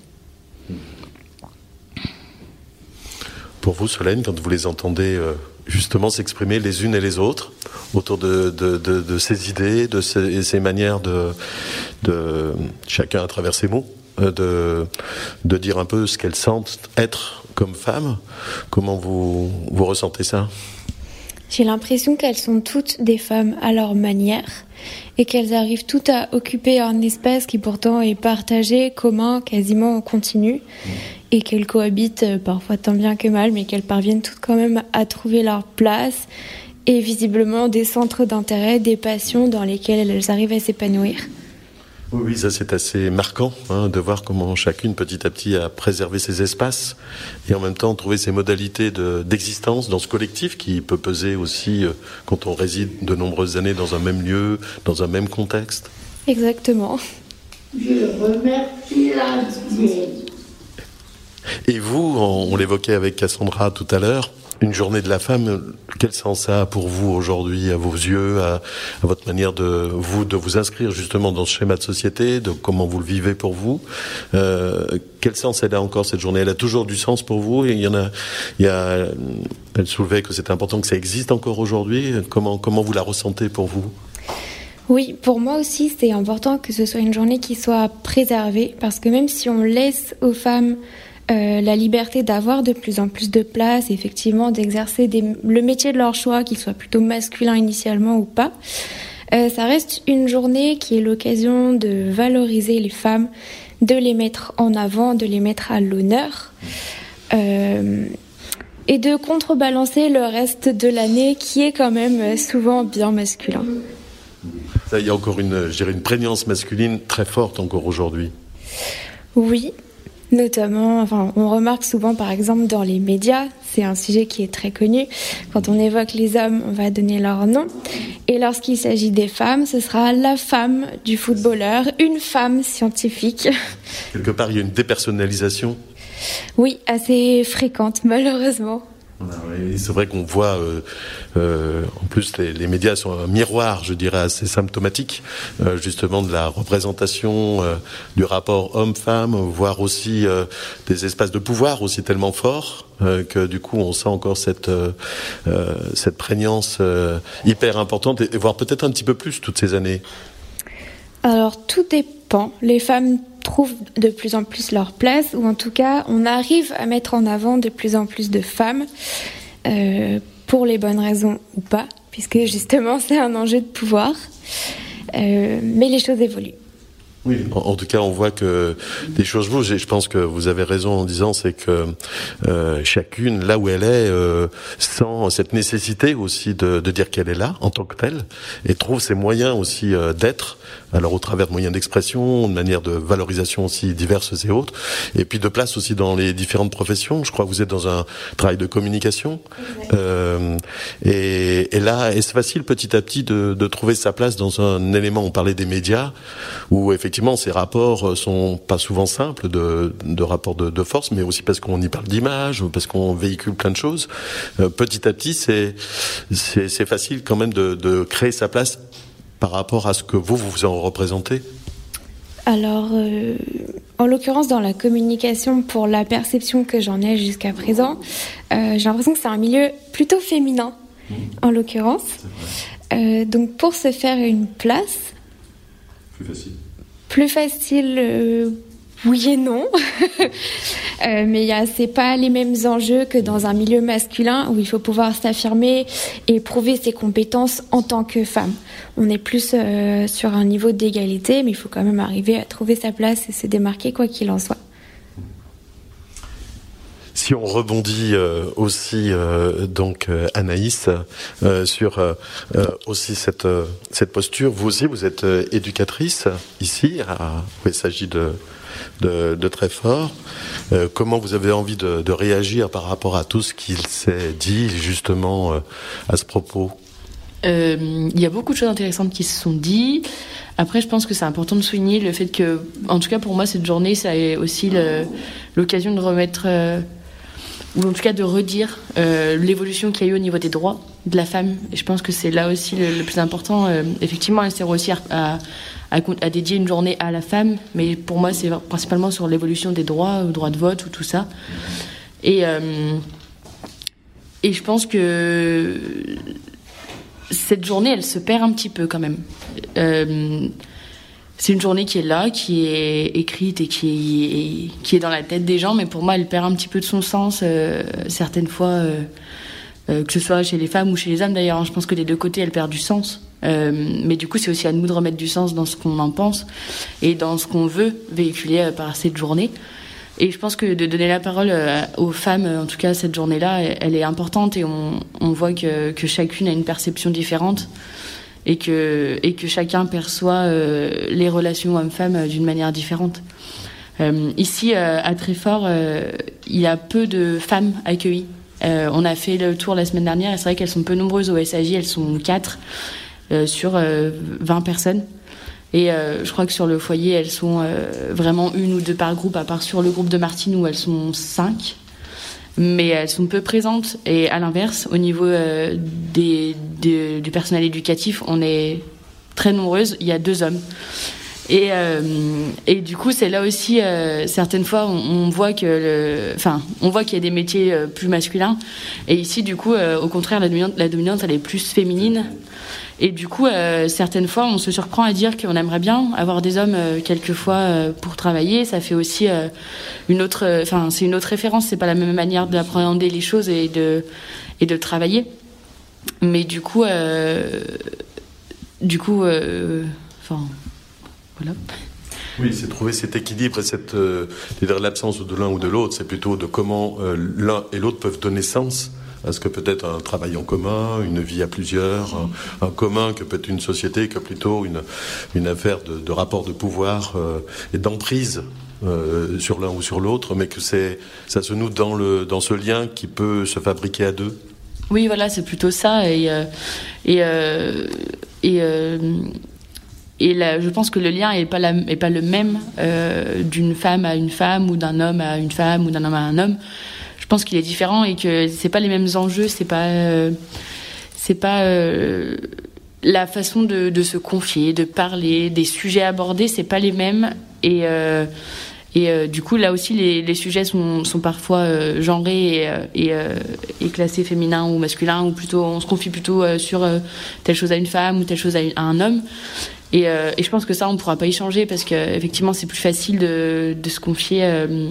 Pour vous, Solène, quand vous les entendez euh, justement s'exprimer les unes et les autres autour de, de, de, de ces idées, de ces, ces manières de, de chacun à travers ses mots, euh, de, de dire un peu ce qu'elles sentent être comme femmes, comment vous, vous ressentez ça ? J'ai l'impression qu'elles sont toutes des femmes à leur manière et qu'elles arrivent toutes à occuper un espace qui pourtant est partagé, commun, quasiment en continu, mmh. et qu'elles cohabitent parfois tant bien que mal, mais qu'elles parviennent toutes quand même à trouver leur place et visiblement des centres d'intérêt, des passions dans lesquelles elles arrivent à s'épanouir. Oui, oui, ça c'est assez marquant hein, de voir comment chacune petit à petit a préservé ses espaces et en même temps trouvé ses modalités de, d'existence dans ce collectif qui peut peser aussi euh, quand on réside de nombreuses années dans un même lieu, dans un même contexte. Exactement. Je remercie la vie. Et vous, on, on l'évoquait avec Cassandra tout à l'heure, une journée de la femme, quel sens ça a pour vous aujourd'hui, à vos yeux, à, à votre manière de vous de vous inscrire justement dans ce schéma de société, de comment vous le vivez pour vous. Euh, quel sens elle a encore cette journée ? Elle a toujours du sens pour vous ? Et il y en a, il y a, elle soulevait que c'était important que ça existe encore aujourd'hui. Comment comment vous la ressentez pour vous ? Oui, pour moi aussi, c'est important que ce soit une journée qui soit préservée, parce que même si on laisse aux femmes Euh, la liberté d'avoir de plus en plus de place, effectivement d'exercer des, le métier de leur choix, qu'il soit plutôt masculin initialement ou pas, euh, ça reste une journée qui est l'occasion de valoriser les femmes, de les mettre en avant, de les mettre à l'honneur euh, et de contrebalancer le reste de l'année qui est quand même souvent bien masculin. Ça, il y a encore une, je dirais une prégnance masculine très forte encore aujourd'hui. Oui. Notamment, enfin, on remarque souvent, par exemple, dans les médias, c'est un sujet qui est très connu. Quand on évoque les hommes, on va donner leur nom. Et lorsqu'il s'agit des femmes, ce sera la femme du footballeur, une femme scientifique. Quelque part, il y a une dépersonnalisation. Oui, assez fréquente, malheureusement. Et c'est vrai qu'on voit, euh, euh, en plus les, les médias sont un miroir, je dirais, assez symptomatique, euh, justement de la représentation euh, du rapport homme-femme, voire aussi euh, des espaces de pouvoir aussi tellement forts euh, que du coup on sent encore cette euh, euh, cette prégnance euh, hyper importante et, et voire peut-être un petit peu plus toutes ces années. Alors, tout dépend. Les femmes trouvent de plus en plus leur place, ou en tout cas, on arrive à mettre en avant de plus en plus de femmes, euh, pour les bonnes raisons ou pas, puisque justement, c'est un enjeu de pouvoir. Euh, mais les choses évoluent. Oui, en, en tout cas, on voit que les choses bougent, et je pense que vous avez raison en disant, c'est que euh, chacune, là où elle est, euh, sent cette nécessité aussi de, de dire qu'elle est là en tant que telle, et trouve ses moyens aussi euh, d'être, alors au travers de moyens d'expression, de manières de valorisation aussi diverses et autres, et puis de place aussi dans les différentes professions. Je crois que vous êtes dans un travail de communication, euh, et, et là, est-ce facile petit à petit de, de trouver sa place dans un élément, on parlait des médias, où effectivement Effectivement, ces rapports sont pas souvent simples de, de rapports de, de force, mais aussi parce qu'on y parle d'image, parce qu'on véhicule plein de choses. Euh, petit à petit, c'est, c'est, c'est facile quand même de, de créer sa place par rapport à ce que vous, vous en représentez. Alors, euh, en l'occurrence, dans la communication, pour la perception que j'en ai jusqu'à présent, euh, j'ai l'impression que c'est un milieu plutôt féminin, mmh. en l'occurrence. Euh, donc, pour se faire une place... Plus facile. Plus facile, euh, oui et non. euh, mais y a, c'est pas les mêmes enjeux que dans un milieu masculin où il faut pouvoir s'affirmer et prouver ses compétences en tant que femme. On est plus euh, sur un niveau d'égalité, mais il faut quand même arriver à trouver sa place et se démarquer quoi qu'il en soit. Si on rebondit euh, aussi euh, donc euh, Anaïs euh, sur euh, aussi cette euh, cette posture, vous aussi vous êtes euh, éducatrice ici, à, où il s'agit de de, de Treffort. Euh, comment vous avez envie de, de réagir par rapport à tout ce qu'il s'est dit justement euh, à ce propos? Euh, il y a beaucoup de choses intéressantes qui se sont dites. Après, je pense que c'est important de souligner le fait que, en tout cas pour moi, cette journée, ça est aussi le, l'occasion de remettre euh, ou en tout cas de redire euh, l'évolution qu'il y a eu au niveau des droits de la femme. Et je pense que c'est là aussi le, le plus important. Euh, effectivement, elle sert aussi à, à, à, à dédier une journée à la femme, mais pour moi, c'est principalement sur l'évolution des droits, au droit de vote ou tout ça. Et, euh, et je pense que cette journée, elle se perd un petit peu quand même. Euh, C'est une journée qui est là, qui est écrite et qui est, qui est dans la tête des gens, mais pour moi, elle perd un petit peu de son sens, euh, certaines fois, euh, euh, que ce soit chez les femmes ou chez les hommes d'ailleurs. Hein, je pense que des deux côtés, elle perd du sens. Euh, mais du coup, c'est aussi à nous de remettre du sens dans ce qu'on en pense et dans ce qu'on veut véhiculer euh, par cette journée. Et je pense que de donner la parole euh, aux femmes, en tout cas cette journée-là, elle, elle est importante et on, on voit que, que chacune a une perception différente. Et que, et que chacun perçoit euh, les relations hommes-femmes euh, d'une manière différente. Euh, ici, euh, à Treffort, euh, il y a peu de femmes accueillies. Euh, on a fait le tour la semaine dernière et c'est vrai qu'elles sont peu nombreuses au S A J, elles sont quatre euh, sur euh, vingt personnes. Et euh, je crois que sur le foyer, elles sont euh, vraiment une ou deux par groupe, à part sur le groupe de Martine où elles sont cinq. Mais elles sont peu présentes. Et à l'inverse, au niveau euh, des, des, du personnel éducatif, on est très nombreuses. Il y a deux hommes. Et, euh, et du coup, c'est là aussi, euh, certaines fois, on, on voit que, le, enfin, on voit qu'il y a des métiers euh, plus masculins. Et ici, du coup, euh, au contraire, la dominante, la dominante, elle est plus féminine. Et du coup, euh, certaines fois, on se surprend à dire qu'on aimerait bien avoir des hommes euh, quelquefois euh, pour travailler. Ça fait aussi euh, une autre, enfin, euh, c'est une autre référence. C'est pas la même manière d'appréhender les choses et de et de travailler. Mais du coup, euh, du coup, euh, enfin, voilà. Oui, c'est trouver cet équilibre et cette, euh, l'absence de l'un ou de l'autre. C'est plutôt de comment euh, l'un et l'autre peuvent donner sens. Est-ce que peut-être un travail en commun, une vie à plusieurs, un, un commun que peut-être une société, que plutôt une, une affaire de, de rapport de pouvoir euh, et d'emprise euh, sur l'un ou sur l'autre, mais que c'est, ça se noue dans, le, dans ce lien qui peut se fabriquer à deux. Oui, voilà, c'est plutôt ça. Et, euh, et, euh, et, euh, et là, je pense que le lien n'est pas, la, est pas le même euh, d'une femme à une femme ou d'un homme à une femme ou d'un homme à un homme. Je pense qu'il est différent et que c'est pas les mêmes enjeux, c'est pas, euh, c'est pas euh, la façon de, de se confier, de parler, des sujets abordés, c'est pas les mêmes et euh, Et euh, du coup, là aussi, les, les sujets sont, sont parfois euh, genrés et, et, euh, et classés féminin ou masculin, ou plutôt, on se confie plutôt euh, sur euh, telle chose à une femme ou telle chose à, une, à un homme. Et, euh, et je pense que ça, on ne pourra pas y changer parce qu'effectivement, c'est plus facile de, de se confier. Euh,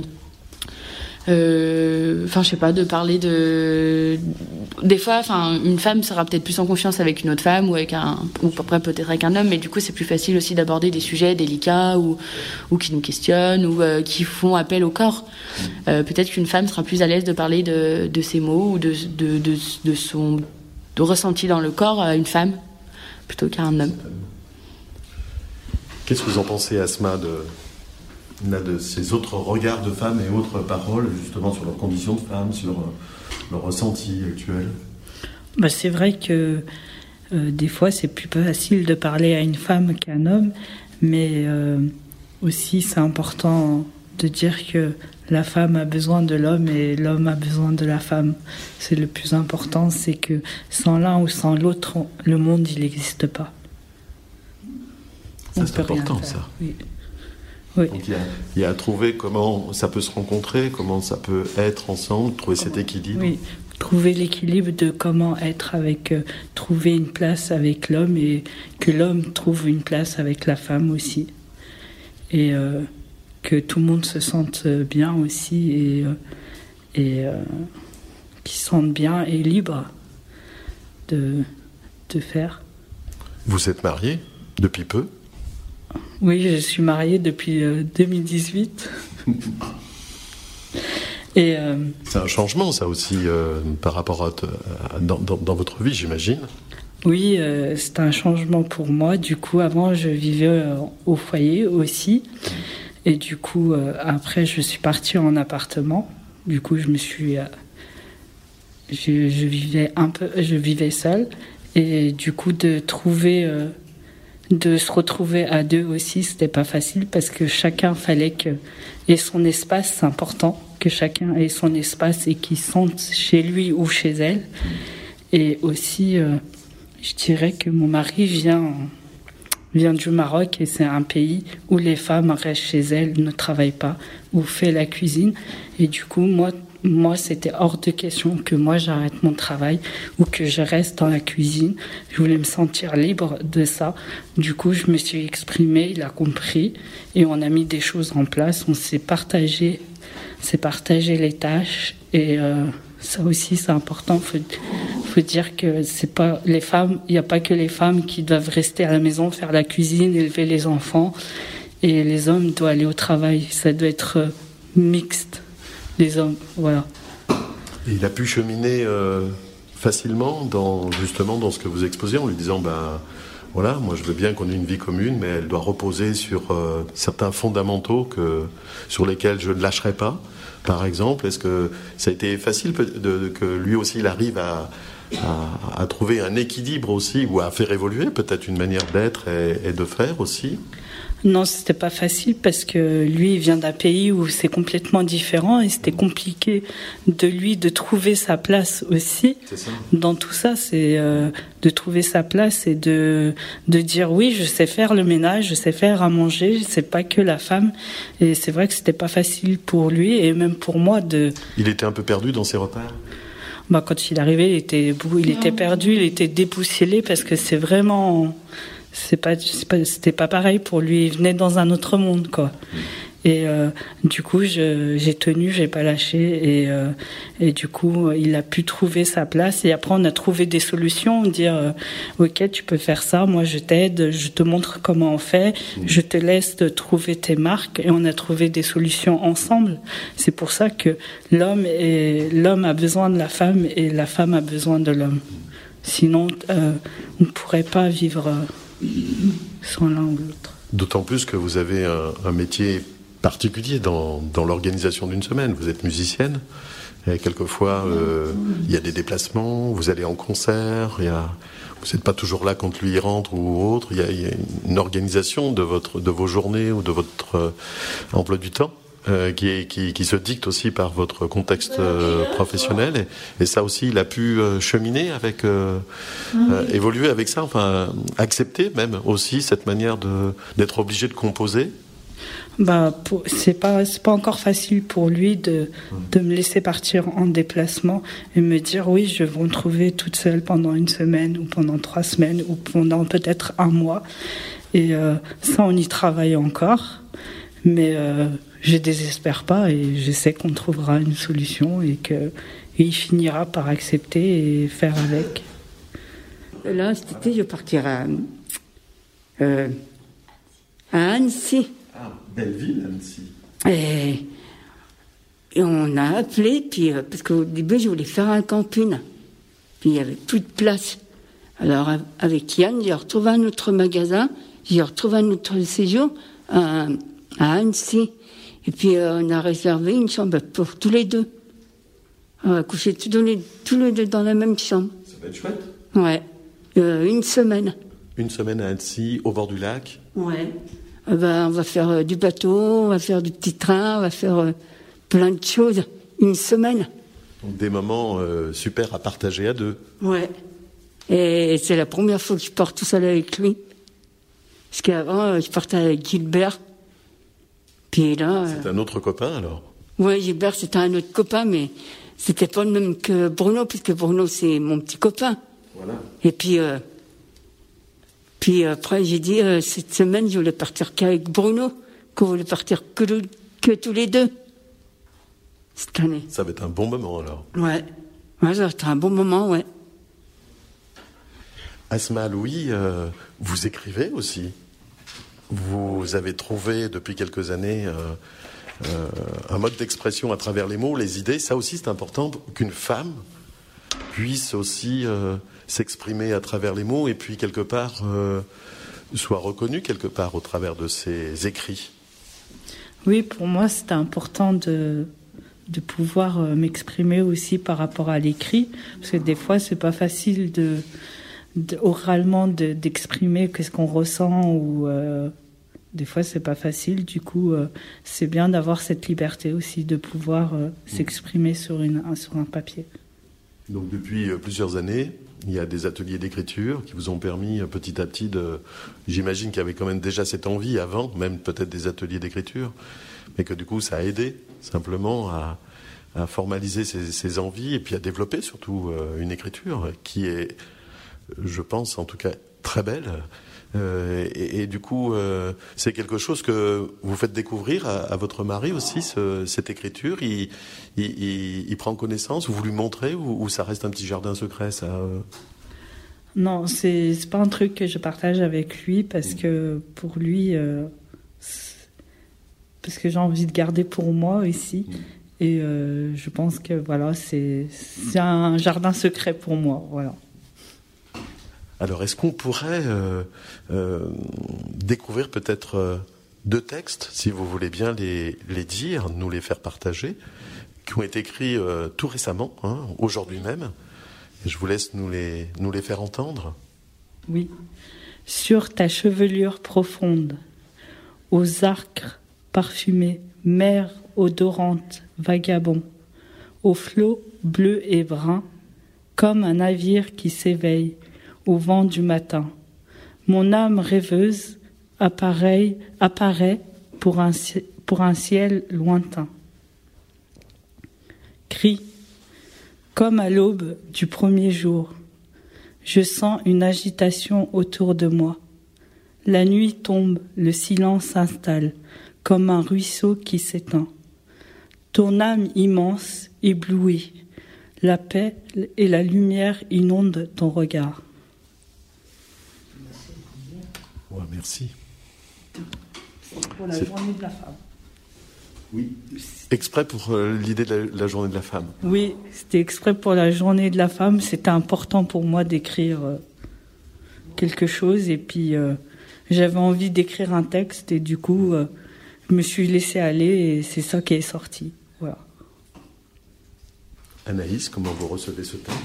euh, enfin, je sais pas, de parler de. Des fois, enfin, une femme sera peut-être plus en confiance avec une autre femme ou avec un, ou après peut-être avec un homme, mais du coup, c'est plus facile aussi d'aborder des sujets délicats ou, ou qui nous questionnent ou euh, qui font appel au corps. Euh, peut-être qu'une femme sera plus à l'aise de parler de, de ses mots ou de, de, de, de son de ressenti dans le corps à une femme plutôt qu'à un homme. Qu'est-ce que vous en pensez, Asma, de, de ces autres regards de femmes et autres paroles, justement, sur leurs conditions de femmes, sur leur ressenti actuel? Bah, c'est vrai que euh, des fois, c'est plus facile de parler à une femme qu'à un homme, mais euh, aussi, c'est important de dire que la femme a besoin de l'homme et l'homme a besoin de la femme. C'est le plus important, c'est que sans l'un ou sans l'autre, le monde, il n'existe pas. Ça, c'est important, ça. Oui. Oui. Donc, il y, a, il y a à trouver comment ça peut se rencontrer, comment ça peut être ensemble, trouver comment, cet équilibre. Oui, trouver l'équilibre de comment être avec, euh, trouver une place avec l'homme et que l'homme trouve une place avec la femme aussi. Et euh, que tout le monde se sente bien aussi et, euh, et euh, qu'ils se sentent bien et libres de, de faire. Vous êtes mariés depuis peu ? Oui, je suis mariée depuis euh, deux mille dix-huit. Et euh, c'est un changement, ça aussi, euh, par rapport à, à dans, dans, dans votre vie, j'imagine. Oui, euh, c'est un changement pour moi. Du coup, avant, je vivais euh, au foyer aussi. Et du coup, euh, après, je suis partie en appartement. Du coup, je me suis... Euh, je, je vivais un peu... Je vivais seule. Et du coup, de trouver... Euh, de se retrouver à deux aussi, c'était pas facile parce que chacun fallait que ait son espace, c'est important que chacun ait son espace et qu'il sente chez lui ou chez elle. Et aussi, euh, je dirais que mon mari vient, vient du Maroc et c'est un pays où les femmes restent chez elles, ne travaillent pas ou font la cuisine. Et du coup, moi, Moi, c'était hors de question que moi, j'arrête mon travail ou que je reste dans la cuisine. Je voulais me sentir libre de ça. Du coup, je me suis exprimée, il a compris et on a mis des choses en place. On s'est partagé, s'est partagé les tâches et euh, ça aussi, c'est important. Faut, faut dire que c'est pas les femmes, il n'y a pas que les femmes qui doivent rester à la maison, faire la cuisine, élever les enfants et les hommes doivent aller au travail. Ça doit être euh, mixte. Les hommes, voilà. Et il a pu cheminer euh, facilement dans, justement dans ce que vous exposez en lui disant ben voilà, moi je veux bien qu'on ait une vie commune, mais elle doit reposer sur euh, certains fondamentaux que, sur lesquels je ne lâcherai pas, par exemple. Est-ce que ça a été facile de, de, que lui aussi il arrive à, à, à trouver un équilibre aussi, ou à faire évoluer peut-être une manière d'être et, et de faire aussi? Non, c'était pas facile parce que lui, il vient d'un pays où c'est complètement différent et c'était compliqué de lui de trouver sa place aussi. C'est ça. Dans tout ça, c'est euh, de trouver sa place et de de dire oui, je sais faire le ménage, je sais faire à manger, c'est pas que la femme. Et c'est vrai que c'était pas facile pour lui et même pour moi de. Il était un peu perdu dans ses repères. Bah, quand il arrivait, il était il était perdu, il était dépoussiéré parce que c'est vraiment. C'est pas, c'est pas, c'était pas pareil pour lui. Il venait dans un autre monde, quoi. Et euh, du coup, je, j'ai tenu, j'ai pas lâché. Et, euh, et du coup, il a pu trouver sa place. Et après, on a trouvé des solutions. Dire, euh, ok, tu peux faire ça. Moi, je t'aide. Je te montre comment on fait. Je te laisse trouver tes marques. Et on a trouvé des solutions ensemble. C'est pour ça que l'homme est, l'homme a besoin de la femme et la femme a besoin de l'homme. Sinon, euh, on ne pourrait pas vivre. Euh, sans l'un ou l'autre. D'autant plus que vous avez un, un métier particulier dans, dans l'organisation d'une semaine. Vous êtes musicienne, et quelquefois euh, il y a des déplacements, vous allez en concert, il y a, vous n'êtes pas toujours là quand lui rentre ou autre, il y a, il y a une organisation de, votre, de vos journées ou de votre euh, emploi du temps. Euh, qui, est, qui, qui se dicte aussi par votre contexte euh, professionnel et, et ça aussi il a pu euh, cheminer avec euh, euh, évoluer avec ça, enfin accepter même aussi cette manière de, d'être obligé de composer. Bah, pour, c'est pas, c'est pas encore facile pour lui de, de me laisser partir en déplacement et me dire oui, je vais me retrouver toute seule pendant une semaine ou pendant trois semaines ou pendant peut-être un mois. Et euh, ça, on y travaille encore. Mais euh, je désespère pas et je sais qu'on trouvera une solution et qu'il finira par accepter et faire avec. Là, cet été, je partirai à, euh, à Annecy. Ah, belle ville, Annecy. Et, et on a appelé, puis, euh, parce qu'au début, je voulais faire un camping. Puis il n'y avait plus de place. Alors, avec Yann, j'ai retrouvé un autre magasin, j'ai retrouvé un autre séjour à, à Annecy. Et puis, euh, on a réservé une chambre pour tous les deux. On va coucher tous les, tous les deux dans la même chambre. Ça va être chouette. Ouais. Euh, une semaine. Une semaine à Annecy, au bord du lac. Ouais. Euh, ben, on va faire euh, du bateau, on va faire du petit train, on va faire euh, plein de choses. Une semaine. Donc des moments euh, super à partager à deux. Ouais. Et c'est la première fois que je pars tout seul avec lui. Parce qu'avant, euh, je partais avec Gilbert. Puis là... C'est euh... un autre copain, alors? Ouais, Gilbert, c'était un autre copain, mais c'était pas le même que Bruno, puisque Bruno, c'est mon petit copain. Voilà. Et puis, euh, puis après, j'ai dit, euh, cette semaine, je voulais partir qu'avec Bruno, qu'on voulait partir que, le, que tous les deux. Cette année. Ça va être un bon moment, alors. Ouais. Ouais, ça va être un bon moment, ouais. Asma Louis, euh, vous écrivez aussi. Vous avez trouvé, depuis quelques années, euh, euh, un mode d'expression à travers les mots, les idées. Ça aussi, c'est important qu'une femme puisse aussi euh, s'exprimer à travers les mots et puis quelque part euh, soit reconnue quelque part au travers de ses écrits. Oui, pour moi c'était important de, de pouvoir euh, m'exprimer aussi par rapport à l'écrit, parce que des fois c'est pas facile de, de oralement de, d'exprimer qu'est-ce qu'on ressent ou euh, des fois c'est pas facile. Du coup euh, c'est bien d'avoir cette liberté aussi de pouvoir euh, s'exprimer sur, une, un, sur un papier. Donc depuis plusieurs années, il y a des ateliers d'écriture qui vous ont permis petit à petit de... J'imagine qu'il y avait quand même déjà cette envie avant, même peut-être des ateliers d'écriture, mais que du coup ça a aidé simplement à, à formaliser ces, ces envies et puis à développer surtout une écriture qui est, je pense en tout cas, très belle. Euh, et, et du coup, euh, c'est quelque chose que vous faites découvrir à, à votre mari aussi, ce, cette écriture. Il, il, il, il prend connaissance, vous lui montrez, ou, ou ça reste un petit jardin secret, ça euh... Non, c'est, c'est pas un truc que je partage avec lui parce que pour lui, euh, parce que j'ai envie de garder pour moi aussi. Et euh, je pense que voilà, c'est, c'est un jardin secret pour moi, voilà. Alors, est-ce qu'on pourrait euh, euh, découvrir peut-être euh, deux textes, si vous voulez bien les, les dire, nous les faire partager, qui ont été écrits euh, tout récemment, hein, aujourd'hui même. Et je vous laisse nous les, nous les faire entendre. Oui. Sur ta chevelure profonde, aux arcs parfumés, mer odorante, vagabond, aux flots bleus et bruns, comme un navire qui s'éveille au vent du matin. Mon âme rêveuse apparaît, apparaît pour, un, pour un ciel lointain. Crie, comme à l'aube du premier jour. Je sens une agitation autour de moi. La nuit tombe, le silence s'installe, comme un ruisseau qui s'éteint. Ton âme immense éblouit. La paix et la lumière inondent ton regard. Ouais, merci. C'est pour la C'est... journée de la femme. Oui. Exprès pour euh, l'idée de la, la journée de la femme. Oui, c'était exprès pour la journée de la femme. C'était important pour moi d'écrire euh, quelque chose. Et puis, euh, j'avais envie d'écrire un texte. Et du coup, euh, je me suis laissée aller. Et c'est ça qui est sorti. Voilà. Anaïs, comment vous recevez ce texte ?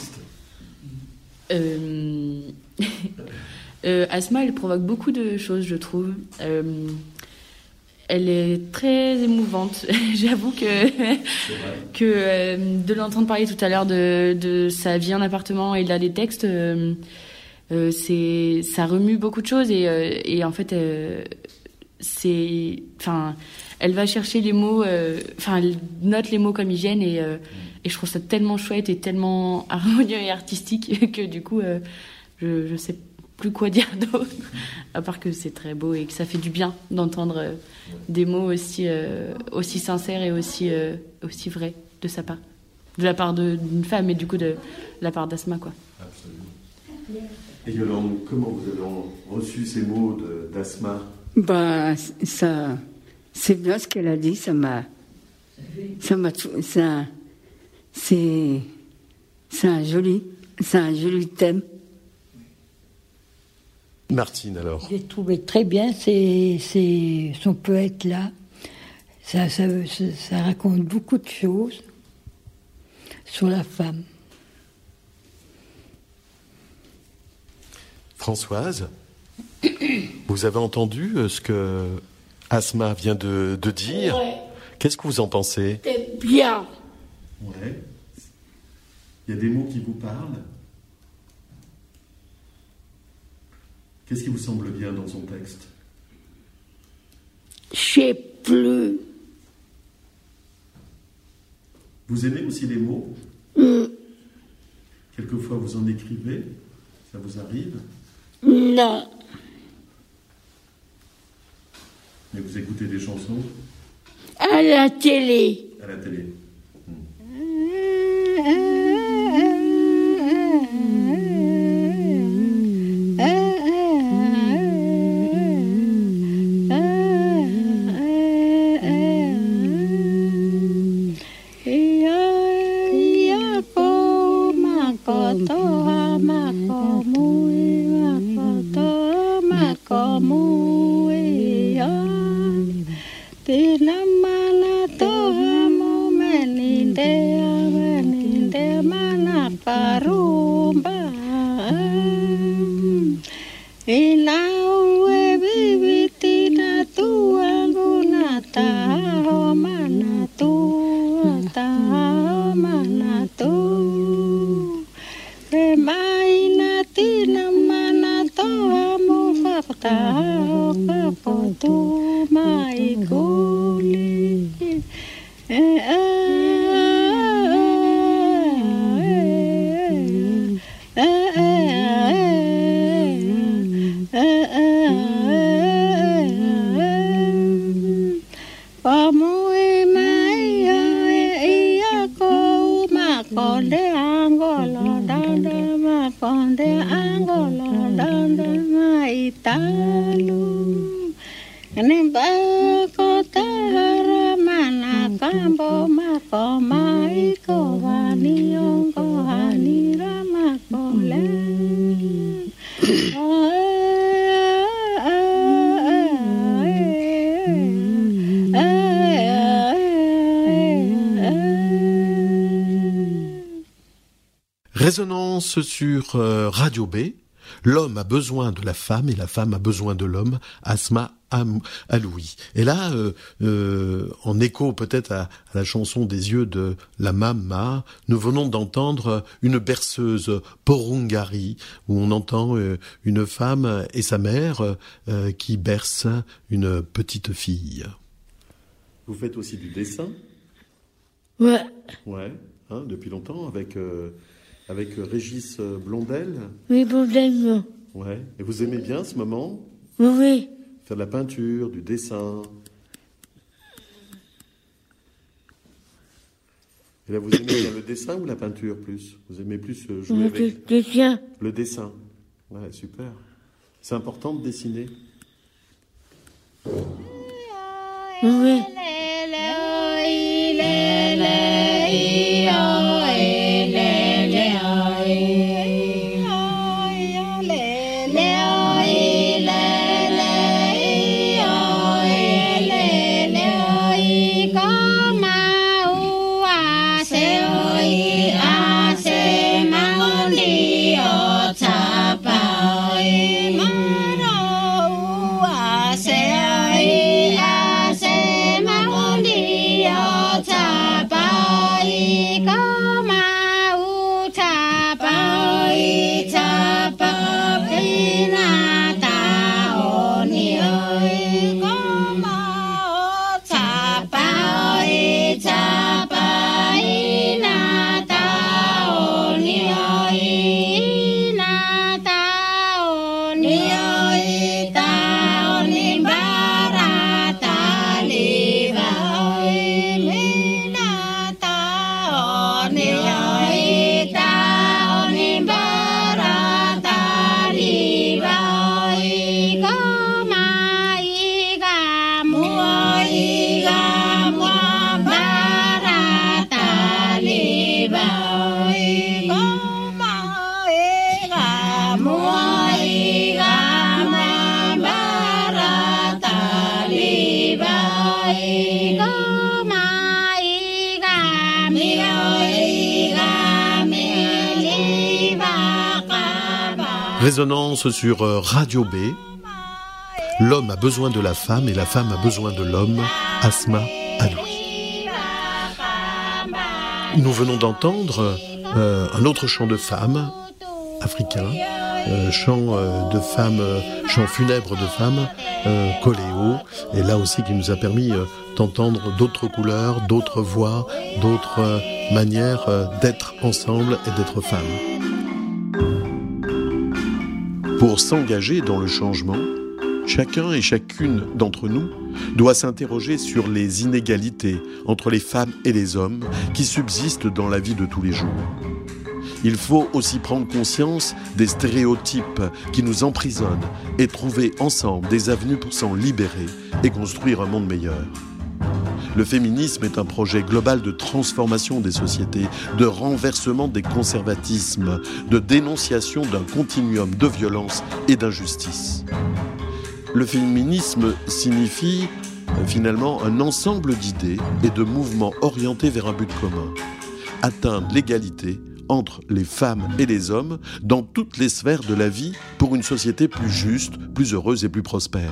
euh... Euh, Asma, elle provoque beaucoup de choses, je trouve. Euh, elle est très émouvante. J'avoue que, que euh, de l'entendre parler tout à l'heure de, de sa vie en appartement et là des textes, euh, euh, c'est, ça remue beaucoup de choses. Et, euh, et en fait, euh, c'est, enfin, elle va chercher les mots, enfin, euh, elle note les mots comme ils viennent et, euh, et je trouve ça tellement chouette et tellement harmonieux et artistique que du coup, euh, je, je sais plus quoi dire d'autre, à part que c'est très beau et que ça fait du bien d'entendre euh, des mots aussi, euh, aussi sincères et aussi, euh, aussi vrais de sa part, de la part de, d'une femme et du coup de, de la part d'Asma, quoi. Absolument. Et Yolande, comment vous avez reçu ces mots de, d'Asma? Bah, ça, c'est bien ce qu'elle a dit, ça m'a, ça m'a, ça, c'est, c'est un joli, c'est un joli thème. Martine, alors. J'ai trouvé très bien ces, ces, son poète-là. Ça, ça, ça, ça raconte beaucoup de choses sur la femme. Françoise, vous avez entendu ce que Asma vient de, de dire? Ouais. Qu'est-ce que vous en pensez? C'est bien. Ouais. Il y a des mots qui vous parlent? Qu'est-ce qui vous semble bien dans son texte? Je sais plus. Vous aimez aussi les mots? Mm. Quelquefois vous en écrivez? Ça vous arrive? Non. Mais vous écoutez des chansons? À la télé. À la télé. Résonance sur euh, Radio B. L'homme a besoin de la femme et la femme a besoin de l'homme. Asma Aloui. Et là, euh, euh, en écho peut-être à, à la chanson des yeux de la Mama, nous venons d'entendre une berceuse Porungari, où on entend euh, une femme et sa mère euh, qui bercent une petite fille. Vous faites aussi du dessin? Ouais. Ouais, hein, depuis longtemps, avec... Euh, Avec Régis Blondel? Oui, Blondel. Ouais. Et vous aimez bien ce moment? Oui, oui. Faire de la peinture, du dessin. Et là, vous aimez bien le dessin ou la peinture plus? Vous aimez plus jouer le avec... Le dessin. Le dessin. Ouais, super. C'est important de dessiner? Oui. Say Résonance sur Radio B. L'homme a besoin de la femme et la femme a besoin de l'homme. Asma Aloui. Nous venons d'entendre euh, un autre chant de femme africain, euh, chant euh, de femme, euh, chant funèbre de femme, euh, Coléo, et là aussi qui nous a permis euh, d'entendre d'autres couleurs, d'autres voix, d'autres euh, manières euh, d'être ensemble et d'être femme. Pour s'engager dans le changement, chacun et chacune d'entre nous doit s'interroger sur les inégalités entre les femmes et les hommes qui subsistent dans la vie de tous les jours. Il faut aussi prendre conscience des stéréotypes qui nous emprisonnent et trouver ensemble des avenues pour s'en libérer et construire un monde meilleur. Le féminisme est un projet global de transformation des sociétés, de renversement des conservatismes, de dénonciation d'un continuum de violence et d'injustice. Le féminisme signifie finalement un ensemble d'idées et de mouvements orientés vers un but commun, atteindre l'égalité entre les femmes et les hommes dans toutes les sphères de la vie pour une société plus juste, plus heureuse et plus prospère.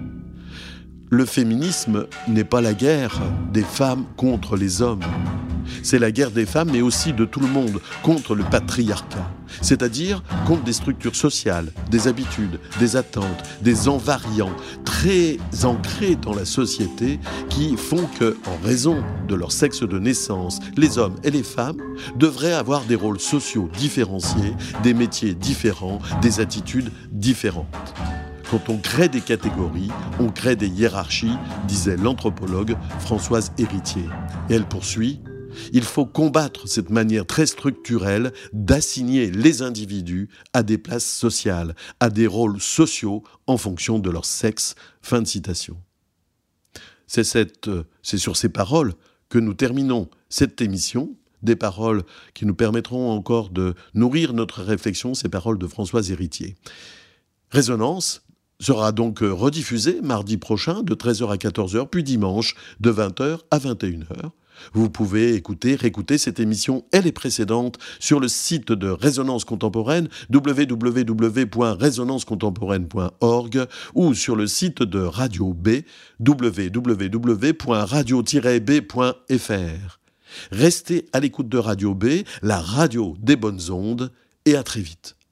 Le féminisme n'est pas la guerre des femmes contre les hommes. C'est la guerre des femmes, mais aussi de tout le monde, contre le patriarcat. C'est-à-dire contre des structures sociales, des habitudes, des attentes, des invariants très ancrés dans la société qui font que, en raison de leur sexe de naissance, les hommes et les femmes devraient avoir des rôles sociaux différenciés, des métiers différents, des attitudes différentes. Quand on crée des catégories, on crée des hiérarchies, disait l'anthropologue Françoise Héritier. Et elle poursuit: il faut combattre cette manière très structurelle d'assigner les individus à des places sociales, à des rôles sociaux en fonction de leur sexe. Fin de citation. C'est, cette, c'est sur ces paroles que nous terminons cette émission. Des paroles qui nous permettront encore de nourrir notre réflexion, ces paroles de Françoise Héritier. Résonance sera donc rediffusée mardi prochain de treize heures à quatorze heures, puis dimanche de vingt heures à vingt et une heures. Vous pouvez écouter, réécouter cette émission et les précédentes sur le site de Résonance Contemporaine, w w w point résonance contemporaine point org, ou sur le site de Radio B, w w w point radio tiret b point f r. Restez à l'écoute de Radio B, la radio des bonnes ondes, et à très vite.